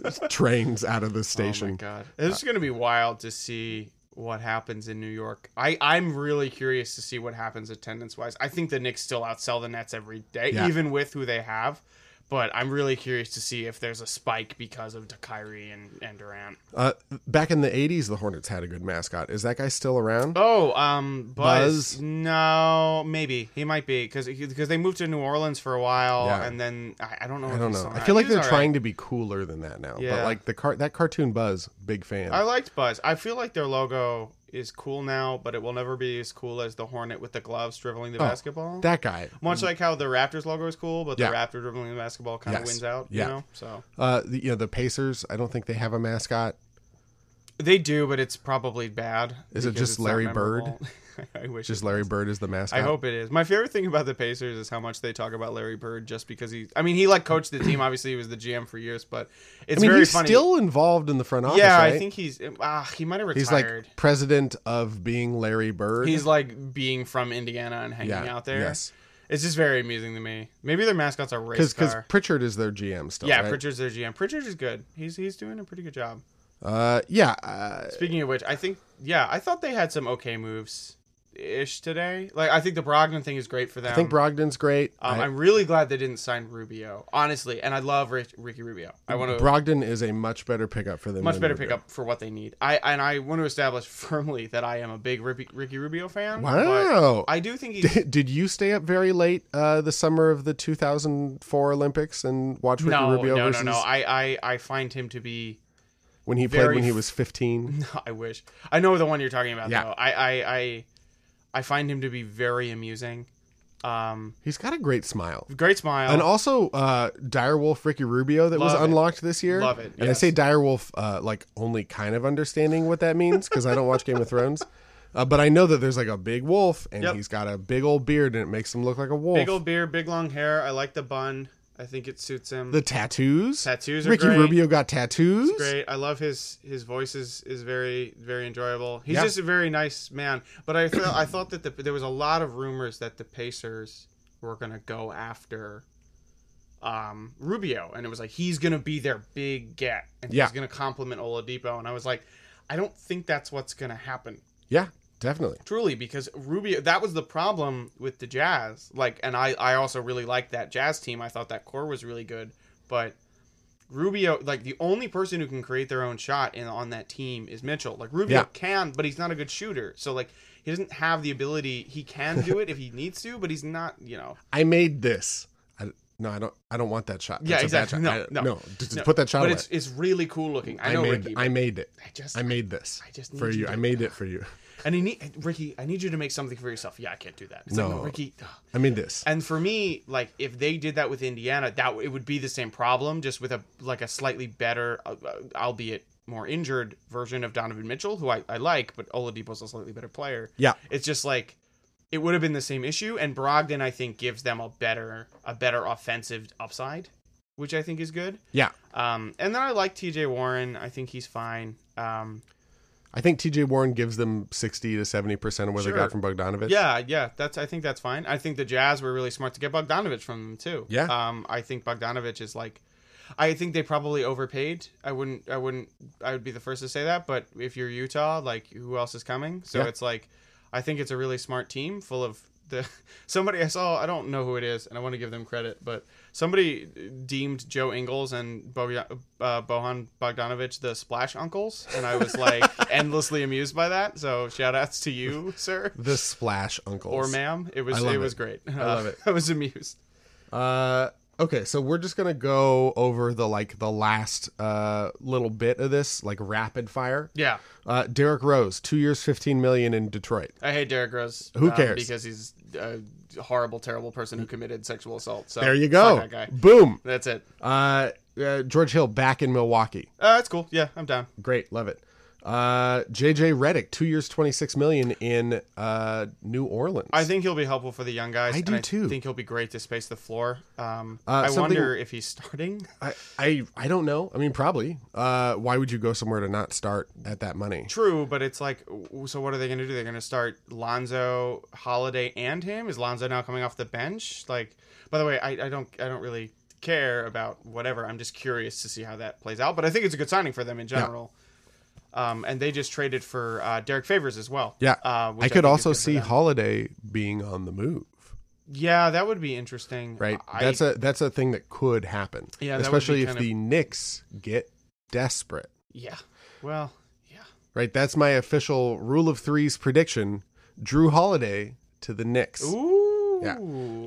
trains out of the Oh station. my god, it's going to be wild to see what happens in New York. I I'm really curious to see what happens attendance wise. I think the Knicks still outsell the Nets every day, Yeah. even with who they have. But I'm really curious to see if there's a spike because of Kyrie and, and Durant. Uh, back in the eighties, the Hornets had a good mascot. Is that guy still around? Oh, um, Buzz. Buzz? No, maybe he might be because because they moved to New Orleans for a while, Yeah. and then I, I don't know. I if don't he's know. still I around. feel like He's they're all trying right. to be cooler than that now. But Yeah. like the car that cartoon Buzz, big fan. I liked Buzz. I feel like their logo is cool now, but it will never be as cool as the Hornet with the gloves dribbling the Oh, basketball. that guy. Much like how the Raptors logo is cool, but the Yeah. Raptor dribbling the basketball kind of Yes. wins out. Yeah. You know, so Uh, the, you know the Pacers. I don't think they have a mascot. they do, but it's probably bad. Is it because just it's not Larry Bird? memorable. I wish Just it Larry was. Bird is the mascot. I hope it is. My favorite thing about the Pacers is how much they talk about Larry Bird, just because he. I mean, he like coached the team. Obviously, he was the G M for years, but it's I mean, very he's funny. still involved in the front office. yeah, right? I think he's. Ah, he might have he's retired. like president of being Larry Bird. He's like being from Indiana and hanging yeah, out there. Yes, It's just very amusing to me. Maybe their mascots are race because car. Pritchard is their G M still. Yeah, right? Pritchard's their G M. Pritchard is good. He's he's doing a pretty good job. Uh, yeah. Uh, Speaking of which, I think yeah, I thought they had some okay moves ish today. Like I think the Brogdon thing is great for them. I think Brogdon's great. Um, I- I'm really glad they didn't sign Rubio, honestly, and I love Rick, Ricky Rubio. I want to Brogdon is a much better pickup for them. much than better Rubio. pickup for what they need. I and I want to establish firmly that I am a big Ricky, Ricky Rubio fan. Wow. but I do think he's Did, did you stay up very late uh, the summer of the two thousand four Olympics and watch Ricky no, Rubio no, versus no, no. I, I I find him to be. when he played very when he f- was fifteen? No, I wish. I know the one you're talking about. Yeah. Though. I, I I I find him to be very amusing. Um, He's got a great smile. great smile. And also, uh, Direwolf Ricky Rubio that was Love it. unlocked this year. Love it, And I yes. say Direwolf, uh, like only kind of understanding what that means because I don't watch Game of Thrones. Uh, but I know that there's like a big wolf and Yep. he's got a big old beard and it makes him look like a wolf. big old beard, big long hair. I like the bun. I think it suits him. the tattoos. Tattoos are Ricky great. Rubio got tattoos. Great. I love his his voice is, is very very enjoyable. He's Yeah. just a very nice man. But I felt I thought that the, there was a lot of rumors that the Pacers were gonna go after um, Rubio, and it was like he's gonna be their big get, and Yeah. he's gonna complement Oladipo. And I was like, I don't think that's what's gonna happen. Yeah, definitely. Truly, because Rubio, that was the problem with the Jazz. Like, and I, I also really liked that Jazz team. I thought that core was really good. But Rubio, like, the only person who can create their own shot in on that team is Mitchell. Like, Rubio Yeah. can, but he's not a good shooter. So, like, he doesn't have the ability. He can do it if he needs to, but he's not, you know. I made this. I, no, I don't. I don't want that shot. Yeah, That's a bad exactly. shot. No, I- no, just, no. put that shot But away. it's it's really cool looking. I I know made. Ricky. I but made it. I just I made this I just need for you you. to- I made it for you. And he need Ricky, I need you to make something for yourself. Yeah, I can't do that. It's No. like, no, Ricky. I mean this. And for me, like if they did that with Indiana, that it would be the same problem, just with a like a slightly better, uh, albeit more injured version of Donovan Mitchell, who I, I like, but Oladipo's a slightly better player. Yeah. It's just like it would have been the same issue, and Brogdon I think gives them a better a better offensive upside, which I think is good. Yeah. Um, and then I like T J Warren. I think he's fine. Um, I think T J Warren gives them sixty to seventy percent of what Sure. they got from Bogdanovich. Yeah, yeah, that's. I think that's fine. I think the Jazz were really smart to get Bogdanovich from them too. Yeah. Um, I think Bogdanovich is like, I think they probably overpaid. I wouldn't. I wouldn't. I would be the first to say that. But if you're Utah, like, who else is coming? So Yeah. it's like, I think it's a really smart team full of the somebody I saw. I don't know who it is, and I want to give them credit, but somebody deemed Joe Ingles and Bo, uh, Bohan Bogdanovich the Splash Uncles, and I was like endlessly amused by that. So shout outs to you, sir. The Splash Uncles. Or ma'am. It was I love it was it. great. I love it. I was amused. Uh, okay, so we're just gonna go over the like the last uh little bit of this, like rapid fire. Yeah. Uh, Derrick Rose, two years, fifteen million in Detroit. I hate Derrick Rose. Who um, cares? because he's a horrible, terrible person who committed sexual assault. So There you go. fuck that guy. Boom. That's it. Uh, uh, George Hill back in Milwaukee. Uh, that's cool. Yeah, I'm down. Great, love it. Uh, J J Redick, two years, twenty-six million in uh New Orleans. I think he'll be helpful for the young guys. I do and I too. think he'll be great to space the floor. Um, Uh, I something- wonder if he's starting. I, I I don't know. I mean, probably. Uh, why would you go somewhere to not start at that money? True, but it's like, so what are they going to do? They're going to start Lonzo, Holiday, and him. Is Lonzo now coming off the bench? Like, by the way, I, I don't I don't really care about whatever. I'm just curious to see how that plays out. But I think it's a good signing for them in general. Um, and they just traded for uh, Derek Favors as well. Yeah, uh, which I could think is also good for see them. Holiday being on the move. Yeah, that would be interesting. Right, I, that's a that's a thing that could happen. Yeah, that would be especially if kind of- the Knicks get desperate. yeah. Well, yeah. Right, that's my official rule of threes prediction. Drew Holiday to the Knicks. Ooh. Yeah.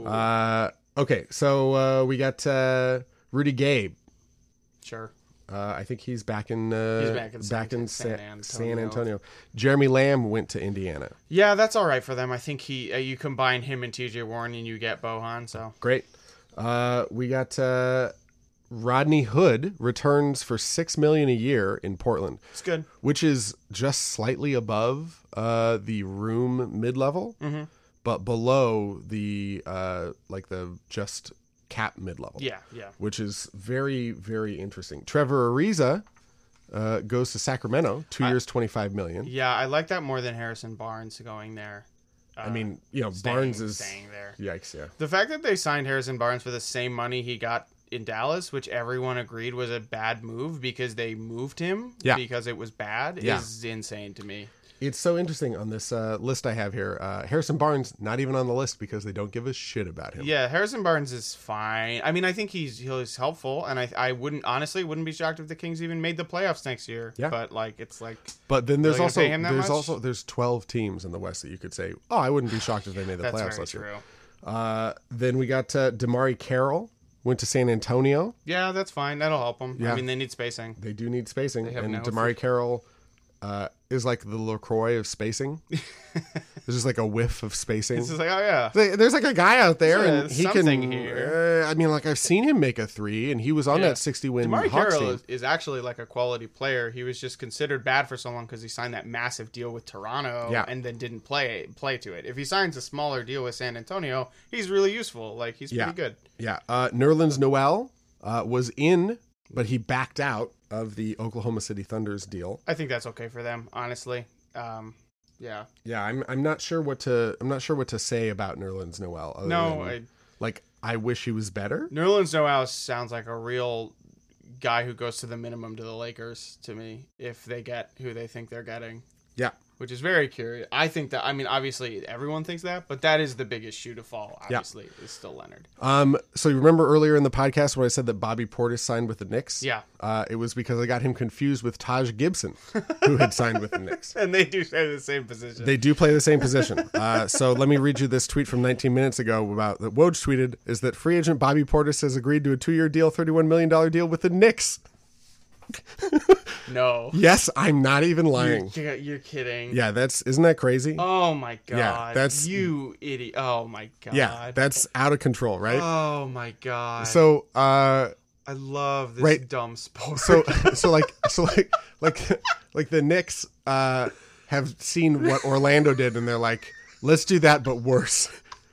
Uh, okay, so uh, we got uh, Rudy Gay. Sure. Uh, I think he's back in uh, He's back in San- in San Sa- Antonio. San Antonio. Jeremy Lamb went to Indiana. Yeah, that's all right for them. I think he uh, you combine him and T J Warren and you get Bohan. So Great. Uh, we got uh, Rodney Hood returns for six million a year in Portland, it's good. which is just slightly above uh, the room mid level, Mm-hmm. but below the uh, like the just cap mid level. Yeah, yeah. Which is very, very interesting. Trevor Ariza uh, goes to Sacramento, two years, twenty-five million. Yeah, I like that more than Harrison Barnes going there. Uh, I mean, you know, staying- Barnes is staying there. yikes. Yeah, The fact that they signed Harrison Barnes for the same money he got in Dallas, which everyone agreed was a bad move because they moved him Yeah. because it was bad, Yeah. is insane to me. it's so interesting on this uh, list I have here. Uh, Harrison Barnes not even on the list because they don't give a shit about him. Yeah, Harrison Barnes is fine. I mean, I think he's he's helpful, and I I wouldn't honestly wouldn't be shocked if the Kings even made the playoffs next year. Yeah. But like, it's like But then there's Really gonna also pay him that there's much? also there's twelve teams in the West that you could say, oh, I wouldn't be shocked if they made the that's playoffs very last true. year. Uh, then we got uh, Damari Carroll went to San Antonio. Yeah, that's fine. That'll help them. Yeah. I mean, they need spacing. They do need spacing, They have and no Damari Carroll uh, is like the LaCroix of spacing. There's just like a whiff of spacing. It's just like, oh yeah, There- There's like a guy out there, There's and he something can. here. Uh, I mean, like I've seen him make a three, and he was on Yeah. that sixty win Damari Hawks Carroll team. is, is actually like a quality player. He was just considered bad for so long because he signed that massive deal with Toronto Yeah. and then didn't play play to it. If he signs a smaller deal with San Antonio, he's really useful. Like he's Yeah. pretty good. Yeah, uh, Nerlens Noel uh, was in, but he backed out of the Oklahoma City Thunder's deal. I think that's okay for them, honestly. Um, yeah. Yeah, I'm. I'm not sure what to. I'm not sure what to say about Nerlens Noel. other No, than, I, like I wish he was better. Nerlens Noel sounds like a real guy who goes to the minimum to the Lakers to me if they get who they think they're getting. Yeah, Which is very curious. I think that, I mean, obviously everyone thinks that, but that is the biggest shoe to fall, obviously, is still Leonard. Um, so you remember earlier in the podcast when I said that Bobby Portis signed with the Knicks? Yeah. Uh, it was because I got him confused with Taj Gibson, who had signed with the Knicks. And they do share the same position. They do play the same position. Uh, so let me read you this tweet from nineteen minutes ago about that Woj tweeted is that free agent Bobby Portis has agreed to a two-year deal, thirty-one million dollars deal with the Knicks. No. Yes, I'm not even lying. You're, you're kidding. Yeah, that's isn't that crazy? Oh my god. Yeah, that's- you idiot. Oh my god. Yeah, that's out of control, right? Oh my god. So, uh, I love this right. dumb sport. so, so like, so like, like, like the Knicks uh, have seen what Orlando did, and they're like, let's do that, but worse.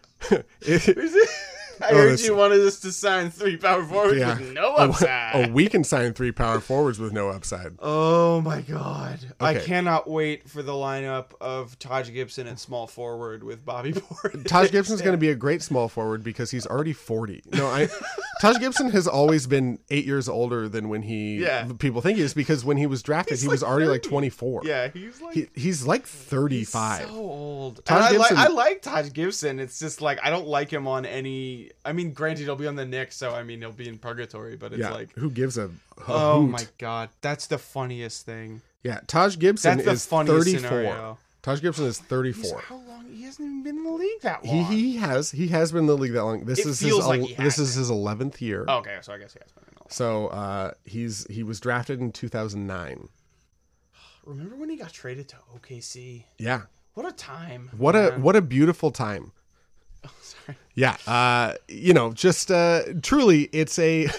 It- I Oh, heard that's- you wanted us to sign three power forwards yeah. with no Oh, upside. oh, we can sign three power forwards with no upside. Oh my god. I Okay. cannot wait for the lineup of Taj Gibson at small forward with Bobby Portis. Taj Gibson's going to be a great small forward because he's already forty. No, I Taj Gibson has always been eight years older than when he Yeah. people think he is, because when he was drafted, He's he was like already like thirty. twenty-four. Yeah, he's like He, he's like thirty-five. so old. Taj And I, Gibson- like, I like Taj Gibson. It's just like I don't like him on any. I mean, granted, he'll be on the Knicks, so I mean, he'll be in purgatory. But it's yeah, like, who gives a, a oh hoot? my god, that's the funniest thing. Yeah, Taj Gibson That's the is funniest thirty-four. scenario. Taj Gibson is He's, thirty-four. how long? He hasn't even been in the league that He, long. he has he has been in the league that long. This It is feels his like el- he this has is his eleventh year. Oh, okay, so I guess he has been in the league. So uh, he's he was drafted in two thousand nine. Remember when he got traded to O K C? Yeah, What a time! what a man. what a beautiful time. Oh, sorry. Yeah, uh, you know, just uh, truly, it's a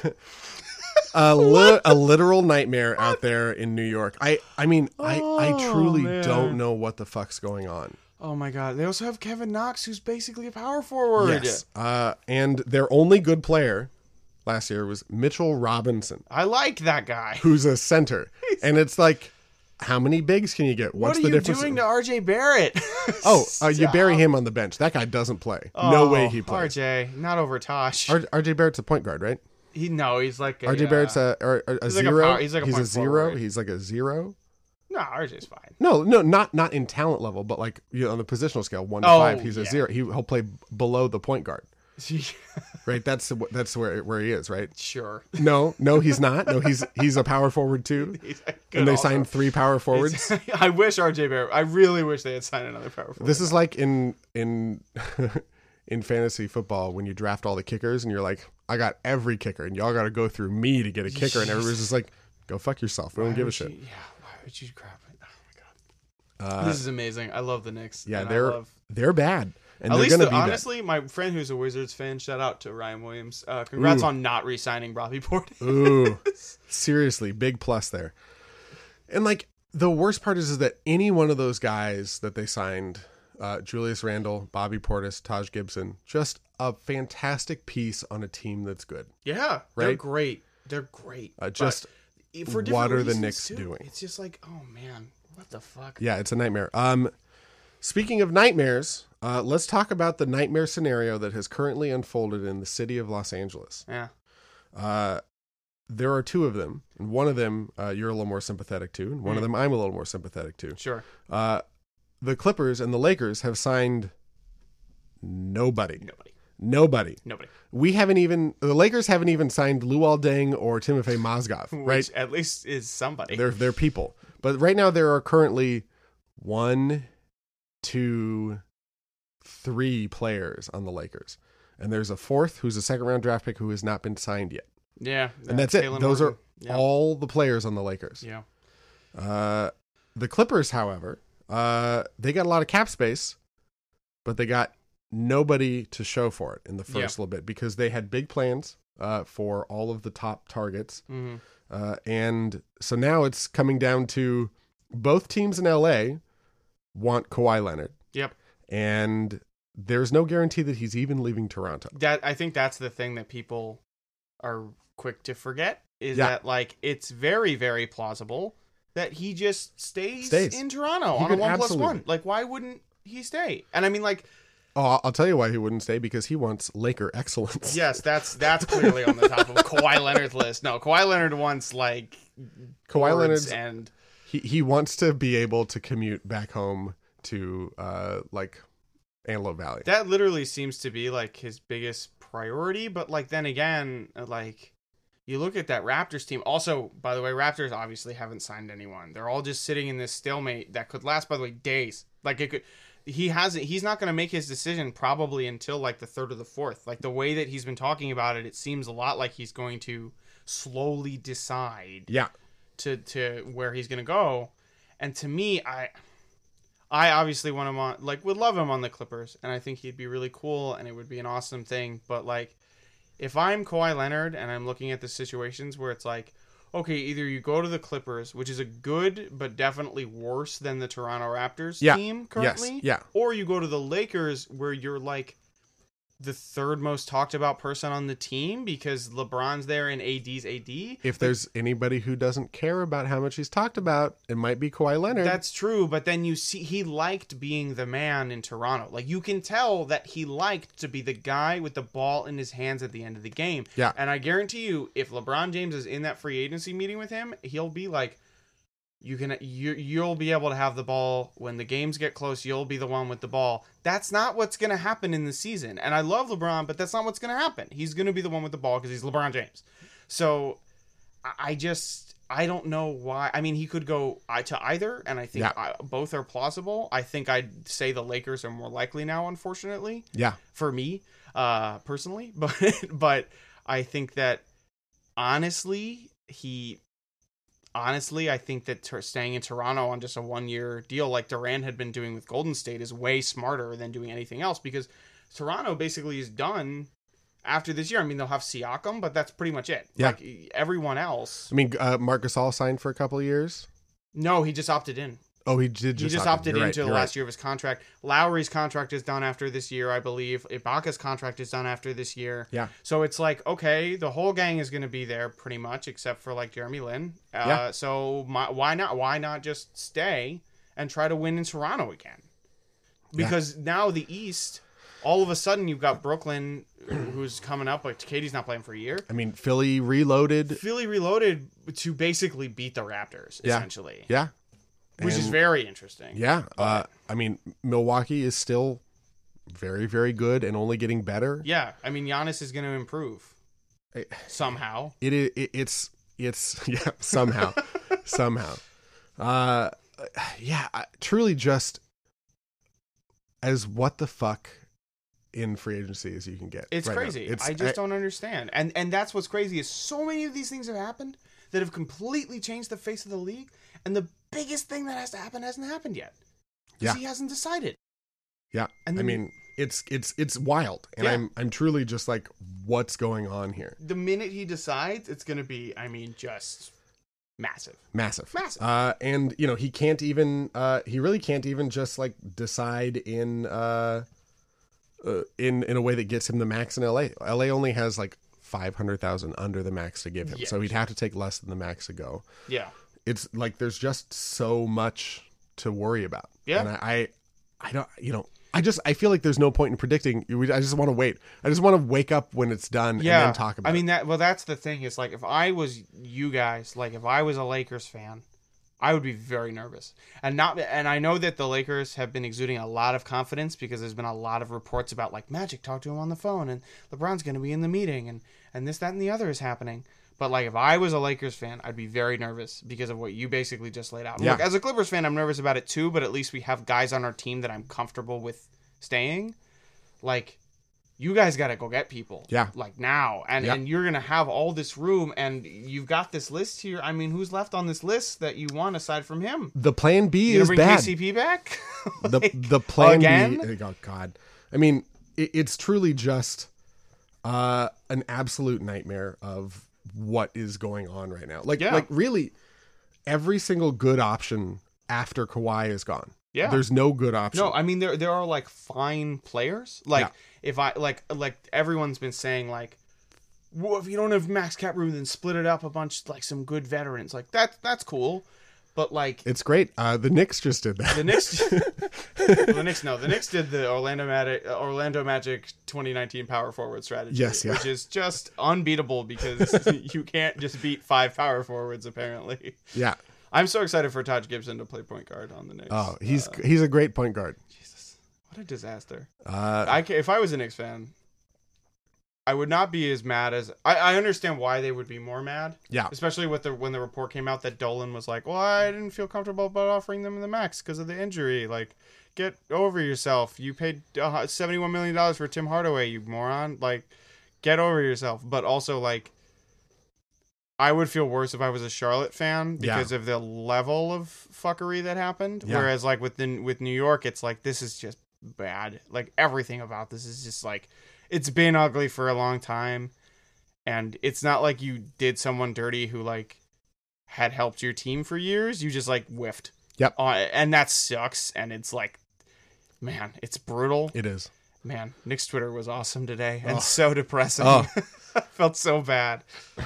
a, li- a literal nightmare out there in New York. I I mean, I I Oh, truly man. don't know what the fuck's going on. Oh my god! They also have Kevin Knox, who's basically a power forward. Yes, uh, and their only good player last year was Mitchell Robinson, I like that guy. who's a center, and it's like, how many bigs can you get? What's what are the you difference? doing to R J Barrett? oh, uh, you Stop. bury him on the bench. That guy doesn't play. no Oh, way he plays. R J, not over Tosh. R- RJ Barrett's a point guard, right? he no, he's like a, R J uh, Barrett's a, or, or a he's like a zero. power- he's like a he's a point zero. forward. He's like a zero. no, R J's fine. No, no, not not in talent level, but like, you know, on the positional scale, one to Oh, five, he's a yeah. zero. He, he'll play below the point guard, right? That's that's where where he is, right? Sure. No, no, he's not. No, he's he's a power forward too. He's a good And they also. signed three power forwards. I wish R J Barrett. I really wish they had signed another power forward. This is like in in in fantasy football when you draft all the kickers and you're like, I got every kicker, and y'all got to go through me to get a kicker, and everybody's just like, go fuck yourself. We don't Why give a would shit. you- yeah, why would you crap it? Oh my god. this is amazing. I love the Knicks. Yeah, and I they're love, they're bad, and at they're least gonna the, be bad. honestly, my friend who's a Wizards fan, shout out to Ryan Williams. Uh, congrats Ooh. on not re-signing Bobby Portis. Ooh, seriously, big plus there. And like the worst part is, is that any one of those guys that they signed, uh, Julius Randle, Bobby Portis, Taj Gibson, just a fantastic piece on a team that's good. Yeah, they're Right? great. They're great. Uh, But just for different what are the reasons, Knicks too. doing? It's just like, oh man, what the fuck? Yeah, it's a nightmare. Um, speaking of nightmares, uh, let's talk about the nightmare scenario that has currently unfolded in the city of Los Angeles. Yeah. Uh, there are two of them, and one of them uh, you're a little more sympathetic to, and one of them I'm a little more sympathetic to. Sure. Uh, the Clippers and the Lakers have signed nobody. Nobody. Nobody. Nobody. We haven't even, the Lakers haven't even signed Luol Deng or Timofey Mozgov, right? Which at least is somebody. They're, they're people. But right now there are currently one, two, three players on the Lakers. And there's a fourth who's a second round draft pick who has not been signed yet. yeah. And that's it. Jalen Those Morgan. are Yeah. all the players on the Lakers. Yeah. Uh, the Clippers, however, uh, they got a lot of cap space, but they got nobody to show for it in the first Yeah. little bit because they had big plans uh, for all of the top targets. hmm Uh, and so now it's coming down to both teams in L A want Kawhi Leonard. Yep. And there's no guarantee that he's even leaving Toronto. That I think that's the thing that people are quick to forget is Yeah. that like it's very very plausible that he just stays, Stays. in Toronto He on a could one plus absolutely. one. Like why wouldn't he stay? And I mean like Oh, I'll- I'll tell you why he wouldn't stay, because he wants Laker excellence. yes, that's that's clearly on the top of Kawhi Leonard's list. No, Kawhi Leonard wants like Kawhi boards Leonard's and he, he wants to be able to commute back home to uh like Antelope Valley. that literally seems to be like his biggest priority. But like then again, like you look at that Raptors team. Also, by the way, Raptors obviously haven't signed anyone. They're all just sitting in this stalemate that could last, by the way, days. Like it could. He hasn't. He's not going to make his decision probably until like the third or the fourth. Like the way that he's been talking about it, it seems a lot like he's going to slowly decide Yeah. to to where he's gonna go. And to me, I I obviously want him on, like, would love him on the Clippers, and I think he'd be really cool, and it would be an awesome thing. But like, if I'm Kawhi Leonard and I'm looking at the situations where it's like, okay, either you go to the Clippers, which is a good but definitely worse than the Toronto Raptors Yeah. team currently, Yes. Yeah. or you go to the Lakers where you're like the third most talked about person on the team because LeBron's there and A D's A D. If there's anybody who doesn't care about how much he's talked about, it might be Kawhi Leonard. That's true, but then you see he liked being the man in Toronto. Like, you can tell that he liked to be the guy with the ball in his hands at the end of the game. Yeah. And I guarantee you, if LeBron James is in that free agency meeting with him, he'll be like, you can you you'll be able to have the ball when the games get close. You'll be the one with the ball. That's not what's going to happen in the season. And I love LeBron, but that's not what's going to happen. He's going to be the one with the ball because he's LeBron James. So I- I just I don't know why. I mean, he could go I- to either, and I think Yeah. I, both are plausible. I think I'd say the Lakers are more likely now, unfortunately, yeah. for me, uh, personally. But but I think that honestly, he. Honestly, I think that ter- staying in Toronto on just a one-year deal like Durant had been doing with Golden State is way smarter than doing anything else, because Toronto basically is done after this year. I mean, they'll have Siakam, but that's pretty much it. Yeah. Like, everyone else... I mean, uh, Marc Gasol signed for a couple of years. No, he just opted in. Oh, he did just he just opt opted You're into right, the you're last right. year of his contract. Lowry's contract is done after this year, I believe. Ibaka's contract is done after this year. Yeah. So it's like, okay, the whole gang is going to be there pretty much, except for like Jeremy Lin. Uh, Yeah. So my, why not? Why not just stay and try to win in Toronto again? Because now the East, all of a sudden you've got Brooklyn, who's coming up, but Katie's not playing for a year. I mean, Philly reloaded. Philly reloaded to basically beat the Raptors, Yeah. essentially. Yeah. Which is And- very interesting. Yeah. Uh, I mean, Milwaukee is still very, very good and only getting better. Yeah, I mean, Giannis is going to improve I- somehow. It, it it's it's yeah somehow somehow. Uh, yeah, I- truly just as what the fuck in free agency as you can get. It's right now. crazy. It's- I just don't understand. And and that's what's crazy is so many of these things have happened that have completely changed the face of the league. And the biggest thing that has to happen hasn't happened yet. Because Yeah. he hasn't decided. Yeah, And I then- mean, it's it's it's wild, and Yeah. I'm I'm truly just like, what's going on here? The minute he decides, it's going to be, I mean, just massive. Massive, Massive. Uh, and you know, he can't even uh, he really can't even just like decide in uh, uh, in in a way that gets him the max in L A. L A only has like five hundred thousand under the max to give him, Yeah. so he'd have to take less than the max to go. Yeah. It's like there's just so much to worry about. Yeah. And I, I, I don't, you know, I just, I feel like there's no point in predicting. I just want to wait. I just want to wake up when it's done Yeah. and then talk about I mean, it. that, well, that's the thing is like, if I was you guys, like if I was a Lakers fan, I would be very nervous. And not, and I know that the Lakers have been exuding a lot of confidence because there's been a lot of reports about like Magic talked to him on the phone and LeBron's going to be in the meeting and, and this, that, and the other is happening. But like if I was a Lakers fan, I'd be very nervous because of what you basically just laid out. And Yeah. Look, as a Clippers fan, I'm nervous about it too, but at least we have guys on our team that I'm comfortable with staying. Like, you guys got to go get people. Yeah. Like now. And Yeah. and you're going to have all this room and you've got this list here. I mean, who's left on this list that you want aside from him? The plan B You is gonna bring bad. K C P back? the Like, the plan again? B. Oh God. I mean, it, it's truly just uh, an absolute nightmare of what is going on right now. Like, Yeah. like really, every single good option after Kawhi is gone. Yeah. There's no good option. No, I mean there there are like fine players. Like Yeah. if I like like everyone's been saying like, well, if you don't have max cap room, then split it up a bunch like some good veterans. Like that that's cool, but like It's great. Uh, the Knicks just did that. the Knicks, well, the Knicks no, the Knicks did the Orlando Magic Orlando Magic twenty nineteen power forward strategy. Yes, yeah. which is just unbeatable because you can't just beat five power forwards apparently. Yeah. I'm so excited for Taj Gibson to play point guard on the Knicks. Oh, he's Uh, he's a great point guard. Jesus, what a disaster. Uh, I ca- if I was a Knicks fan, I would not be as mad as I, I understand why they would be more mad. Yeah. Especially with the when the report came out that Dolan was like, "Well, I didn't feel comfortable about offering them the max because of the injury." Like, get over yourself. You paid uh, seventy-one million dollars for Tim Hardaway, you moron. Like, get over yourself. But also, like, I would feel worse if I was a Charlotte fan because Yeah. of the level of fuckery that happened. Yeah. Whereas like with the, with New York, it's like, this is just bad. Like everything about this is just like, it's been ugly for a long time. And it's not like you did someone dirty who like had helped your team for years. You just like whiffed. Yep. Uh, and that sucks. And it's like, man, it's brutal. It is. Man, Nick's Twitter was awesome today and Oh. so depressing. Oh. I felt so bad.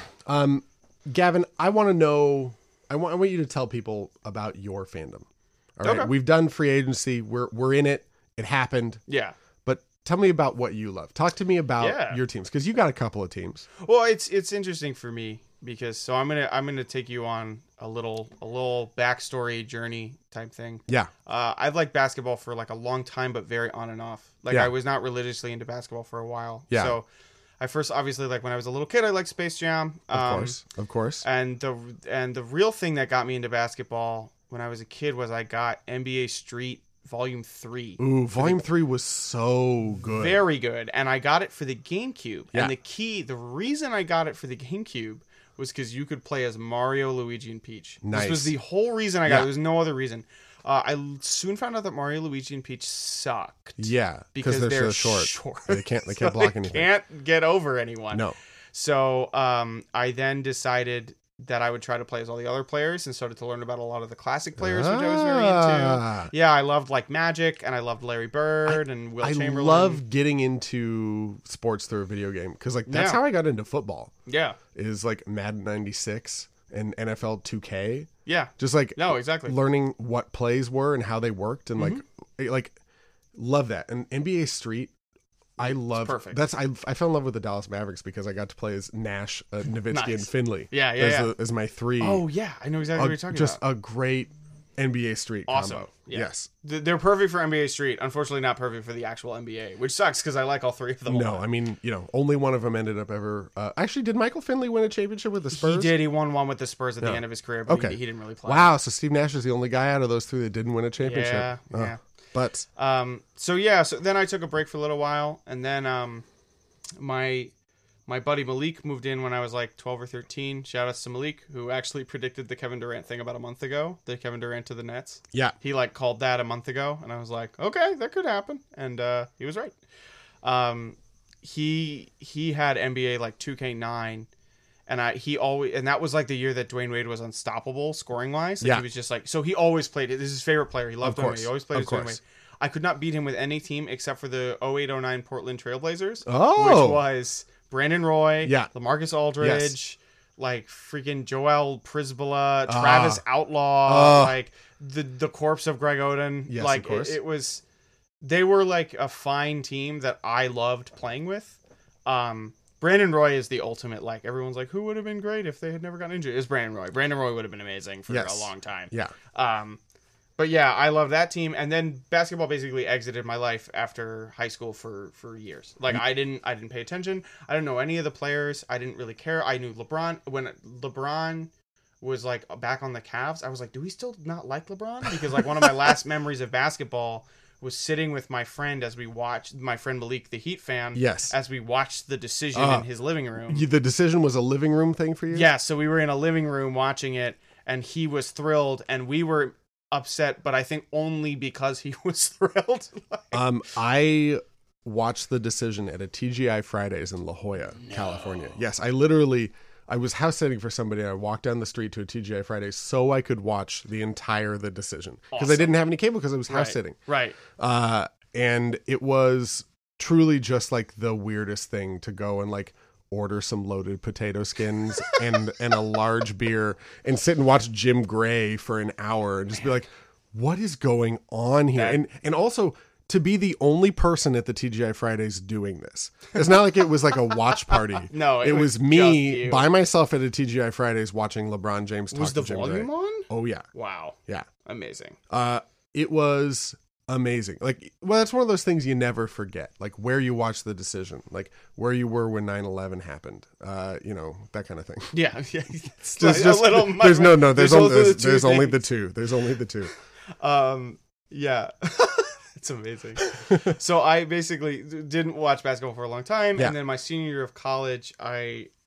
Um, Gavin, I want to know. I want. I want you to tell people about your fandom. All right, Okay. we've done free agency. We're we're in it. It happened. Yeah. But tell me about what you love. Talk to me about Yeah. your teams because you got a couple of teams. Well, it's it's interesting for me because so I'm gonna I'm gonna take you on a little a little backstory journey type thing. Yeah. Uh, I've liked basketball for like a long time, but very on and off. Like Yeah. I was not religiously into basketball for a while. Yeah. So I first obviously like when I was a little kid, I liked Space Jam. Of Um, course. Of course. And the and the real thing that got me into basketball when I was a kid was I got N B A Street Volume Three. Ooh, Volume Three was so good. Very good. And I got it for the GameCube. Yeah. And the key, the reason I got it for the GameCube was because you could play as Mario, Luigi, and Peach. Nice. This was the whole reason I got Yeah. it. There was no other reason. Uh, I l- soon found out that Mario, Luigi, and Peach sucked. Yeah, Because they're, they're, so short. short. They can't. They So can't block they anything. can't get over anyone. No. So um, I then decided that I would try to play as all the other players and started to learn about a lot of the classic players, which I was very Ah. into. Yeah, I loved like Magic, and I loved Larry Bird and Will I Chamberlain. love getting into sports through a video game because like that's Yeah. how I got into football. Yeah, Is like Madden ninety-six and N F L two K. yeah. Just like No, exactly. learning what plays were and how they worked and like Mm-hmm. like love that. And N B A Street, I love perfect. That's I I fell in love with the Dallas Mavericks because I got to play as Nash, uh, Nowitzki, Nice. and Finley. Yeah, yeah, as, yeah. the- as my three. Oh yeah, I know exactly a- what you're talking just about. a great N B A Street Awesome. combo. Yeah. Yes. Th- They're perfect for N B A Street. Unfortunately, not perfect for the actual N B A, which sucks because I like all three of them. a No, lot. I mean, you know, only one of them ended up ever. Uh, actually, did Michael Finley win a championship with the Spurs? he did. He won one with the Spurs at Yeah. the end of his career, but Okay. he, he didn't really play. Wow, so Steve Nash is the only guy out of those three that didn't win a championship. Yeah, Oh, yeah. But Um. So yeah. So then I took a break for a little while, and then um, my my buddy Malik moved in when I was like twelve or thirteen. Shout outs to Malik, who actually predicted the Kevin Durant thing about a month ago. The Kevin Durant to the Nets. yeah, He like called that a month ago, and I was like, okay, that could happen, and uh, he was right. Um, he he had N B A like two K nine, and I he always and that was like the year that Dwayne Wade was unstoppable scoring wise. Like, Yeah. he was just like so he always played it. This is his favorite player. He loved Of Dwayne course. Wade. He always played Of as Dwayne course. Wade. I could not beat him with any team except for the oh eight oh nine Portland Trailblazers, Oh. which was Brandon Roy, Yeah. LaMarcus Aldridge. Yes. Like freaking Joel Prisbilla, Travis Ah. Outlaw, Ah. like the the corpse of Greg Oden. Yes, like of course. It, it was, they were like a fine team that I loved playing with. Um, Brandon Roy is the ultimate. Like everyone's like, who would have been great if they had never gotten injured? It's Brandon Roy. Brandon Roy would have been amazing for Yes. a long time. yeah. Um, but yeah, I love that team. And then basketball basically exited my life after high school for, for years. Like I didn't, I didn't pay attention. I didn't know any of the players. I didn't really care. I knew LeBron when LeBron was like back on the Cavs. I was like, do we still not like LeBron? Because like one of my last memories of basketball was sitting with my friend as we watched my friend Malik, the Heat fan. Yes. As we watched the decision Uh, in his living room. You- the decision was a living room thing for you. Yeah, so we were in a living room watching it, and he was thrilled, and we were upset, but I think only because he was thrilled. Like, Um, I watched the decision at a T G I Fridays in La Jolla, California. Yes, I literally. I was house sitting for somebody and I walked down the street to a T G I Fridays so I could watch the entire The Decision because I Awesome. didn't have any cable because I was house right, sitting. right. Uh, and it was truly just like the weirdest thing to go and like order some loaded potato skins and and a large beer and sit and watch Jim Gray for an hour and just be like, what is going on here? That- and and also to be the only person at the T G I Fridays doing this. It's not like it was like a watch party. No, it it, was was, me just you. by myself at a T G I Fridays watching LeBron James talk Was to the Jim volume Gray. on? Oh yeah. Wow. Yeah. Amazing. Uh, it was amazing. Like, well, that's one of those things you never forget. Like where you watched the decision, like where you were when nine eleven happened. Uh, you know, that kind of thing. Yeah. yeah. It's There's a just little there's no no there's, only also the there's, two there's only the things. two. There's only the two. Um, yeah. It's amazing. So I basically didn't watch basketball for a long time, Yeah. and then my senior year of college, I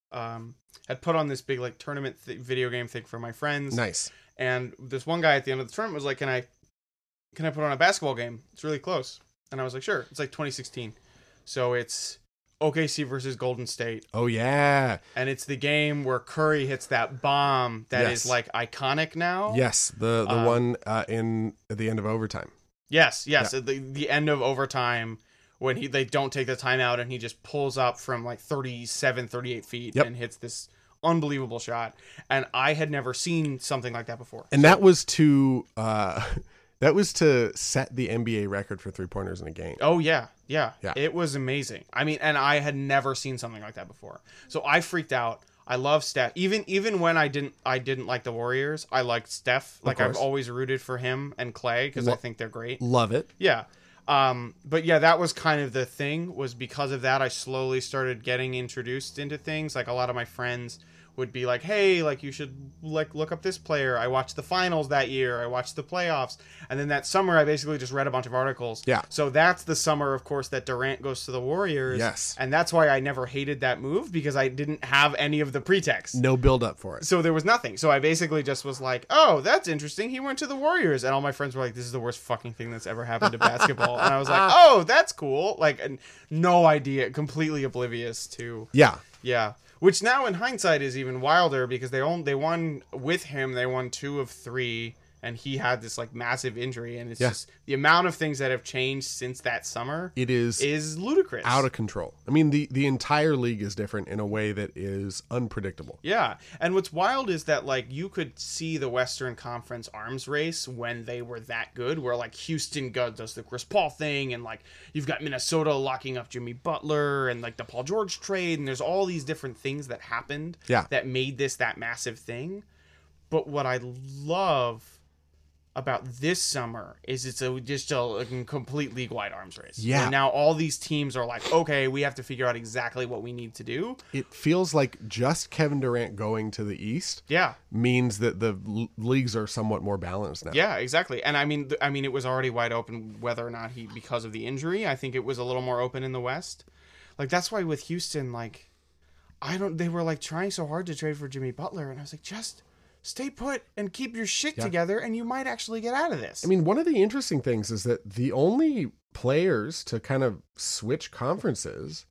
um, had put on this big like tournament th- video game thing for my friends. Nice. And this one guy at the end of the tournament was like, "Can I, can I put on a basketball game? It's really close." And I was like, "Sure." It's like twenty sixteen, so it's O K C versus Golden State. Oh yeah. And it's the game where Curry hits that bomb that Yes. is like iconic now. Yes, the the Um, one uh, in at the end of overtime. Yes, yes. Yeah. At the the end of overtime when he they don't take the timeout and he just pulls up from like thirty-seven, thirty-eight feet Yep. and hits this unbelievable shot. And I had never seen something like that before. And that was to uh, that was to set the N B A record for three pointers in a game. Oh yeah, yeah, Yeah. It was amazing. I mean, and I had never seen something like that before. So I freaked out. I love Steph. Even even when I didn't I didn't like the Warriors, I liked Steph. Like I've course. always rooted for him and Clay because I Lo- think they're great. Love it. Yeah. Um, but yeah, that was kind of the thing, was because of that I slowly started getting introduced into things. Like a lot of my friends would be like, "Hey, like you should like look up this player." I watched the finals that year. I watched the playoffs. And then that summer I basically just read a bunch of articles. Yeah. So that's the summer, of course, that Durant goes to the Warriors. Yes. And that's why I never hated that move, because I didn't have any of the pretext. No build up for it. So there was nothing. So I basically just was like, "Oh, that's interesting. He went to the Warriors." And all my friends were like, "This is the worst fucking thing that's ever happened to basketball." And I was like, "Oh, that's cool." Like, and no idea, completely oblivious to, Yeah. yeah. Which now in hindsight is even wilder, because they only, they won with him. They won two of three, and he had this like massive injury. And it's Yeah. just the amount of things that have changed since that summer It is is ludicrous. out of control. I mean, the the entire league is different in a way that is unpredictable. Yeah. And what's wild is that, like, you could see the Western Conference arms race when they were that good, where, like, Houston go- does the Chris Paul thing, and, like, you've got Minnesota locking up Jimmy Butler, and, like, the Paul George trade, and there's all these different things that happened Yeah. that made this that massive thing. But what I love about this summer is it's a just a, a complete league-wide arms race. Yeah. Where now all these teams are like, okay, we have to figure out exactly what we need to do. It feels like just Kevin Durant going to the East Yeah. means that the l- leagues are somewhat more balanced now. Yeah, exactly. And I mean, th- I mean, it was already wide open whether or not he, because of the injury. I think it was a little more open in the West. Like, that's why with Houston, like, I don't. They were like trying so hard to trade for Jimmy Butler, and I was like, just stay put and keep your shit Yeah. together, and you might actually get out of this. I mean, one of the interesting things is that the only players to kind of switch conferences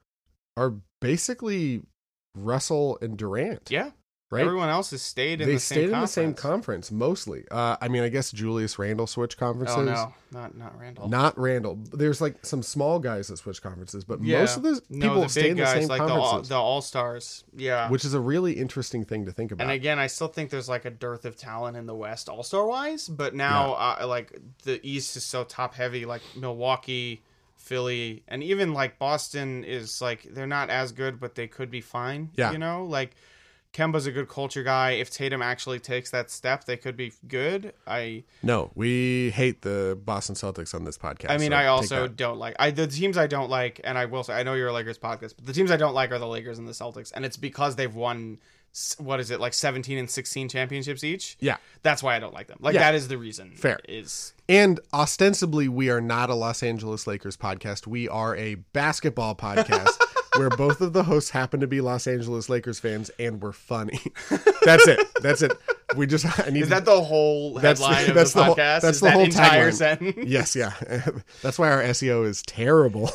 are basically Russell and Durant. yeah, Right? everyone else has stayed in they the stayed same in the conference. same conference mostly. Uh, I mean, I guess Julius Randle switched conferences. Oh no, not not Randall. Not Randall. There's like some small guys that switch conferences, but Yeah. most of the no, people the stay big in the guys same like the all, conferences, the All Stars. Yeah, which is a really interesting thing to think about. and again, I still think there's like a dearth of talent in the West, All Star wise. But now, uh, like the East is so top heavy. Like Milwaukee, Philly, and even like Boston is like they're not as good, but they could be fine. Yeah. you know, like Kemba's a good culture guy. If Tatum actually takes that step, they could be good. I, No, we hate the Boston Celtics on this podcast. I mean, so I take also that. don't like I the teams I don't like, and I will say I know you're a Lakers podcast, but the teams I don't like are the Lakers and the Celtics, and it's because they've won s- what is it like seventeen and sixteen championships each. Yeah. That's why I don't like them. Like Yeah. that is the reason. Fair. Is And ostensibly, we are not a Los Angeles Lakers podcast. We are a basketball podcast where both of the hosts happen to be Los Angeles Lakers fans, and we're funny. That's it. That's it. We just I need is that the whole That's- headline that's of the the whole- podcast? that's is the that whole entire tagline. sentence? Yes, yeah. That's why our S E O is terrible.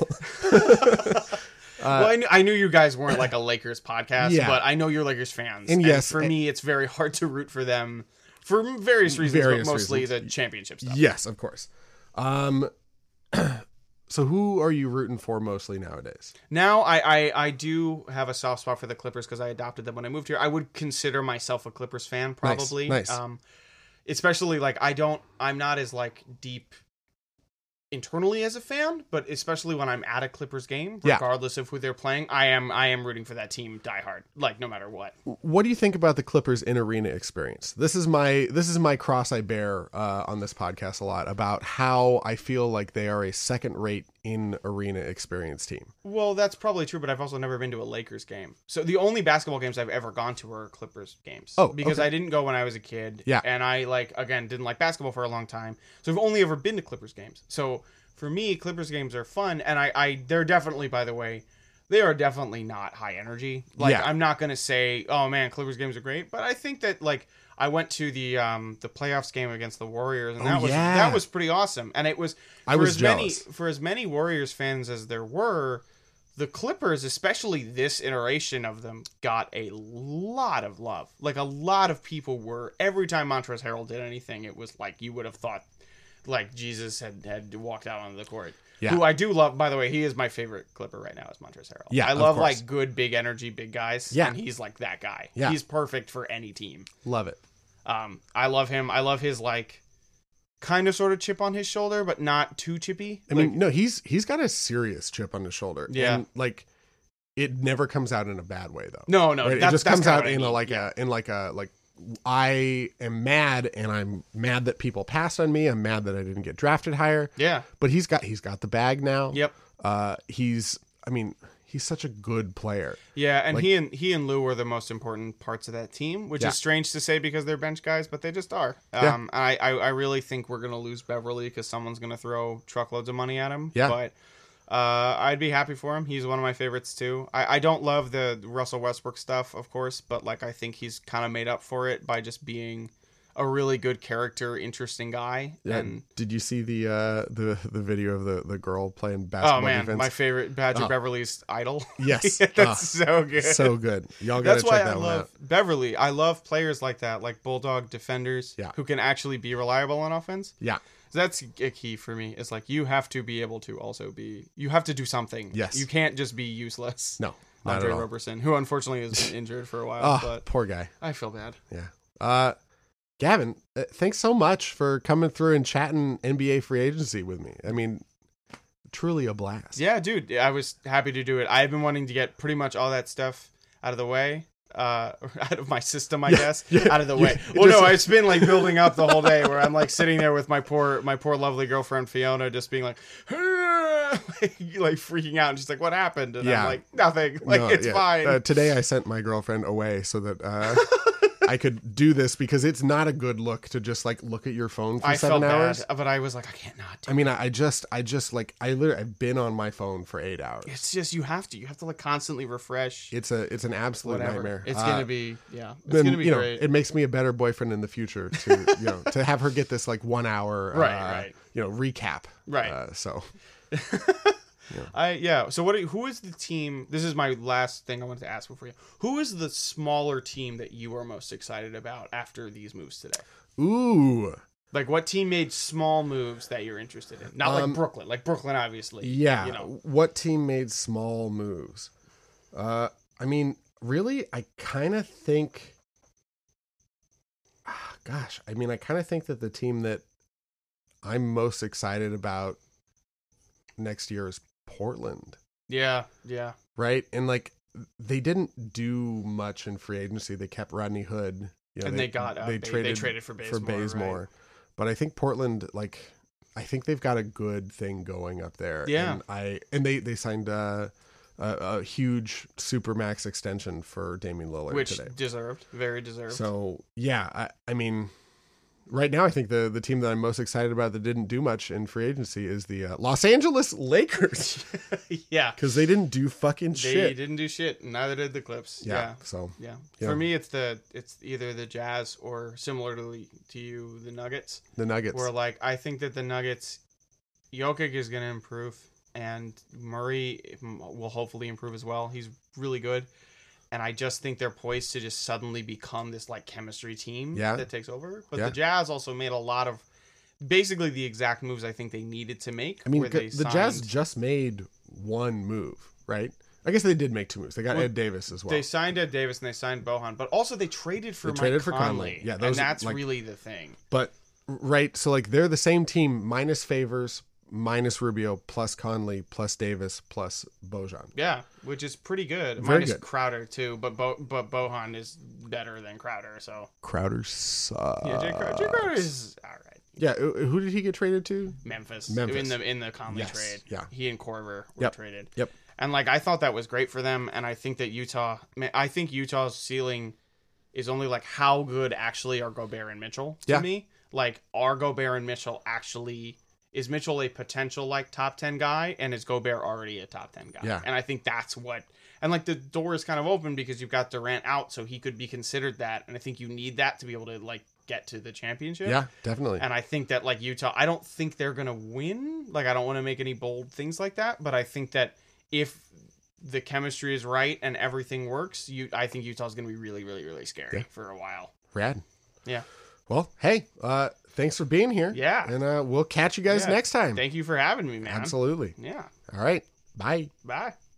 well, I knew, I knew you guys weren't like a Lakers podcast, Yeah. but I know you're Lakers fans. And yes, for and- me, it's very hard to root for them for various reasons, Various but mostly reasons. the championship stuff. Yes, of course. Um, so who are you rooting for mostly nowadays? Now, I, I, I do have a soft spot for the Clippers because I adopted them when I moved here. I would consider myself a Clippers fan, probably. nice. Um, especially like I don't, I'm not as like deep internally as a fan, but especially when I'm at a Clippers game, Yeah. regardless of who they're playing, I am I am rooting for that team diehard, like no matter what. What do you think about the Clippers in arena experience? This is my this is my cross I bear uh, on this podcast a lot about how I feel like they are a second rate in arena experience team. Well, that's probably true, but I've also never been to a Lakers game. So the only basketball games I've ever gone to were Clippers games. Oh, because okay. I didn't go when I was a kid. Yeah. And I like again didn't like basketball for a long time. So I've only ever been to Clippers games. So for me, Clippers games are fun, and I, I they're definitely, by the way, they are definitely not high energy. Like, Yeah. I'm not going to say, oh man, Clippers games are great, but I think that, like, I went to the um the playoffs game against the Warriors, and Oh, that was yeah. that was pretty awesome. And it was I for was as jealous. many for as many Warriors fans as there were, the Clippers, especially this iteration of them, got a lot of love. Like, a lot of people were, every time Montrezl Harrell did anything, it was like you would have thought like Jesus had had walked out onto the court. Yeah. Who I do love, by the way. He is my favorite Clipper right now, is Montrezl Harrell. Yeah, I of love course. like good, big energy, big guys. Yeah. And he's like that guy. Yeah. He's perfect for any team. Love it. Um, I love him. I love his like kind of sort of chip on his shoulder, but not too chippy. I mean, no, he's he's got a serious chip on his shoulder. Yeah. And, like, it never comes out in a bad way though. no, no, Right? It that's, just that's comes kinda out what I in a mean. like Yeah. a in like a like I am mad, and I'm mad that people passed on me. I'm mad that I didn't get drafted higher. Yeah. But he's got he's got the bag now. Yep. Uh, he's I mean he's such a good player. Yeah, and Like- he and he and Lou were the most important parts of that team, which Yeah. is strange to say because they're bench guys, but they just are. Yeah. Um, I, I I really think we're gonna lose Beverly because someone's gonna throw truckloads of money at him. Yeah. But uh, I'd be happy for him. He's one of my favorites too. I, I don't love the Russell Westbrook stuff, of course, but like I think he's kind of made up for it by just being a really good character, interesting guy. Yeah. And Did you see the uh the the video of the the girl playing basketball oh man, defense? my favorite Badger Oh. Beverly's idol. Yes. That's Oh, so good. so good. Y'all gotta That's why check I that one love out. Beverly. I love players like that, like Bulldog defenders Yeah. who can actually be reliable on offense. Yeah. That's a key for me. It's like you have to be able to also be, you have to do something. Yes. You can't just be useless. No. Not Andre at all. Roberson, who unfortunately has been injured for a while, Oh, but poor guy. I feel bad. Yeah. Uh, Gavin, uh, thanks so much for coming through and chatting N B A free agency with me. I mean, truly a blast. Yeah, dude, I was happy to do it. I've been wanting to get pretty much all that stuff out of the way. Uh, out of my system, I guess, yeah. out of the You- way. it Well, just- no, it's been like building up the whole day, where I'm like sitting there with my poor, my poor lovely girlfriend Fiona, just being like, like, like freaking out, and she's like, "What happened?" And Yeah. I'm like, "Nothing. Like No, it's yeah. fine." Uh, today I sent my girlfriend away so that uh, I could do this, because it's not a good look to just like look at your phone for I seven felt hours. bad, but I was like, I can't not. Do I mean, I I just, I just like, I literally, I've been on my phone for eight hours. It's just you have to, you have to like constantly refresh. It's a, it's an absolute Whatever. nightmare. It's Uh, gonna be, yeah. It's then, gonna be you know, great. it makes me a better boyfriend in the future to, you know, to have her get this like one hour, Right, uh, right. you know, recap. Right. Uh, so I yeah. So what? Are, who is the team? This is my last thing I wanted to ask before you. Who is the smaller team that you are most excited about after these moves today? ooh, Like, what team made small moves that you're interested in? Not Um, like Brooklyn. Like Brooklyn, obviously. yeah. You know. What team made small moves? Uh, I mean, really, I kind of think. ah, Gosh, I mean, I kind of think that the team that I'm most excited about next year is Portland. Yeah. Yeah. Right? And like, they didn't do much in free agency. They kept Rodney Hood. You know, And they got, uh, Ba- they traded for for Bazemore, Bazemore. right. But I think Portland, like, I think they've got a good thing going up there. Yeah. And I and they they signed uh, a, a huge supermax extension for Damian Lillard Which today. deserved, very deserved. So yeah, I, I mean, right now I think the the team that I'm most excited about that didn't do much in free agency is the uh, Los Angeles Lakers, yeah. because they didn't do fucking They shit. didn't do shit. Neither did the Clips. Yeah, Yeah. so Yeah. Yeah. For me, it's the it's either the Jazz or similarly to you, the Nuggets. the Nuggets. Where like I think that the Nuggets, Jokic is going to improve, and Murray will hopefully improve as well. He's really good, and I just think they're poised to just suddenly become this like chemistry team Yeah. that takes over. But Yeah. the Jazz also made a lot of basically the exact moves I think they needed to make. I mean, where g- they the Jazz signed- just made one move, right? I guess they did make two moves. They got Well, Ed Davis as well. They signed Ed Davis and they signed Bohan, but also they traded for They Mike traded for Conley. Conley. Yeah, and those- that's like- really the thing. But right, so like they're the same team minus Favors, minus Rubio, plus Conley, plus Davis, plus Bojan. Yeah, which is pretty good. Very Minus good. Crowder too, but Bo- but Bohan is better than Crowder. So Crowder sucks. yeah, Jay Crowder, Jay Crowder is all right. Yeah, who who did he get traded to? Memphis, Memphis. in the in the Conley Yes, trade. yeah. he and Korver were Yep, traded. yep. And like I thought that was great for them, and I think that Utah, I think Utah's ceiling is only like how good actually are Gobert and Mitchell to Yeah. me. Like are Gobert and Mitchell actually is Mitchell a potential like top ten guy, and is Gobert already a top ten guy? Yeah. And I think that's what, and like the door is kind of open because you've got Durant out, so he could be considered that. And I think you need that to be able to like get to the championship. Yeah, definitely. And I think that like Utah, I don't think they're going to win. Like, I don't want to make any bold things like that, but I think that if the chemistry is right and everything works, you, I think Utah's going to be really, really, really scary Yeah. for a while. Rad. Yeah. Well, hey, uh, thanks for being here. Yeah. And uh, we'll catch you guys Yeah. next time. Thank you for having me, man. Absolutely. Yeah. All right. Bye. Bye.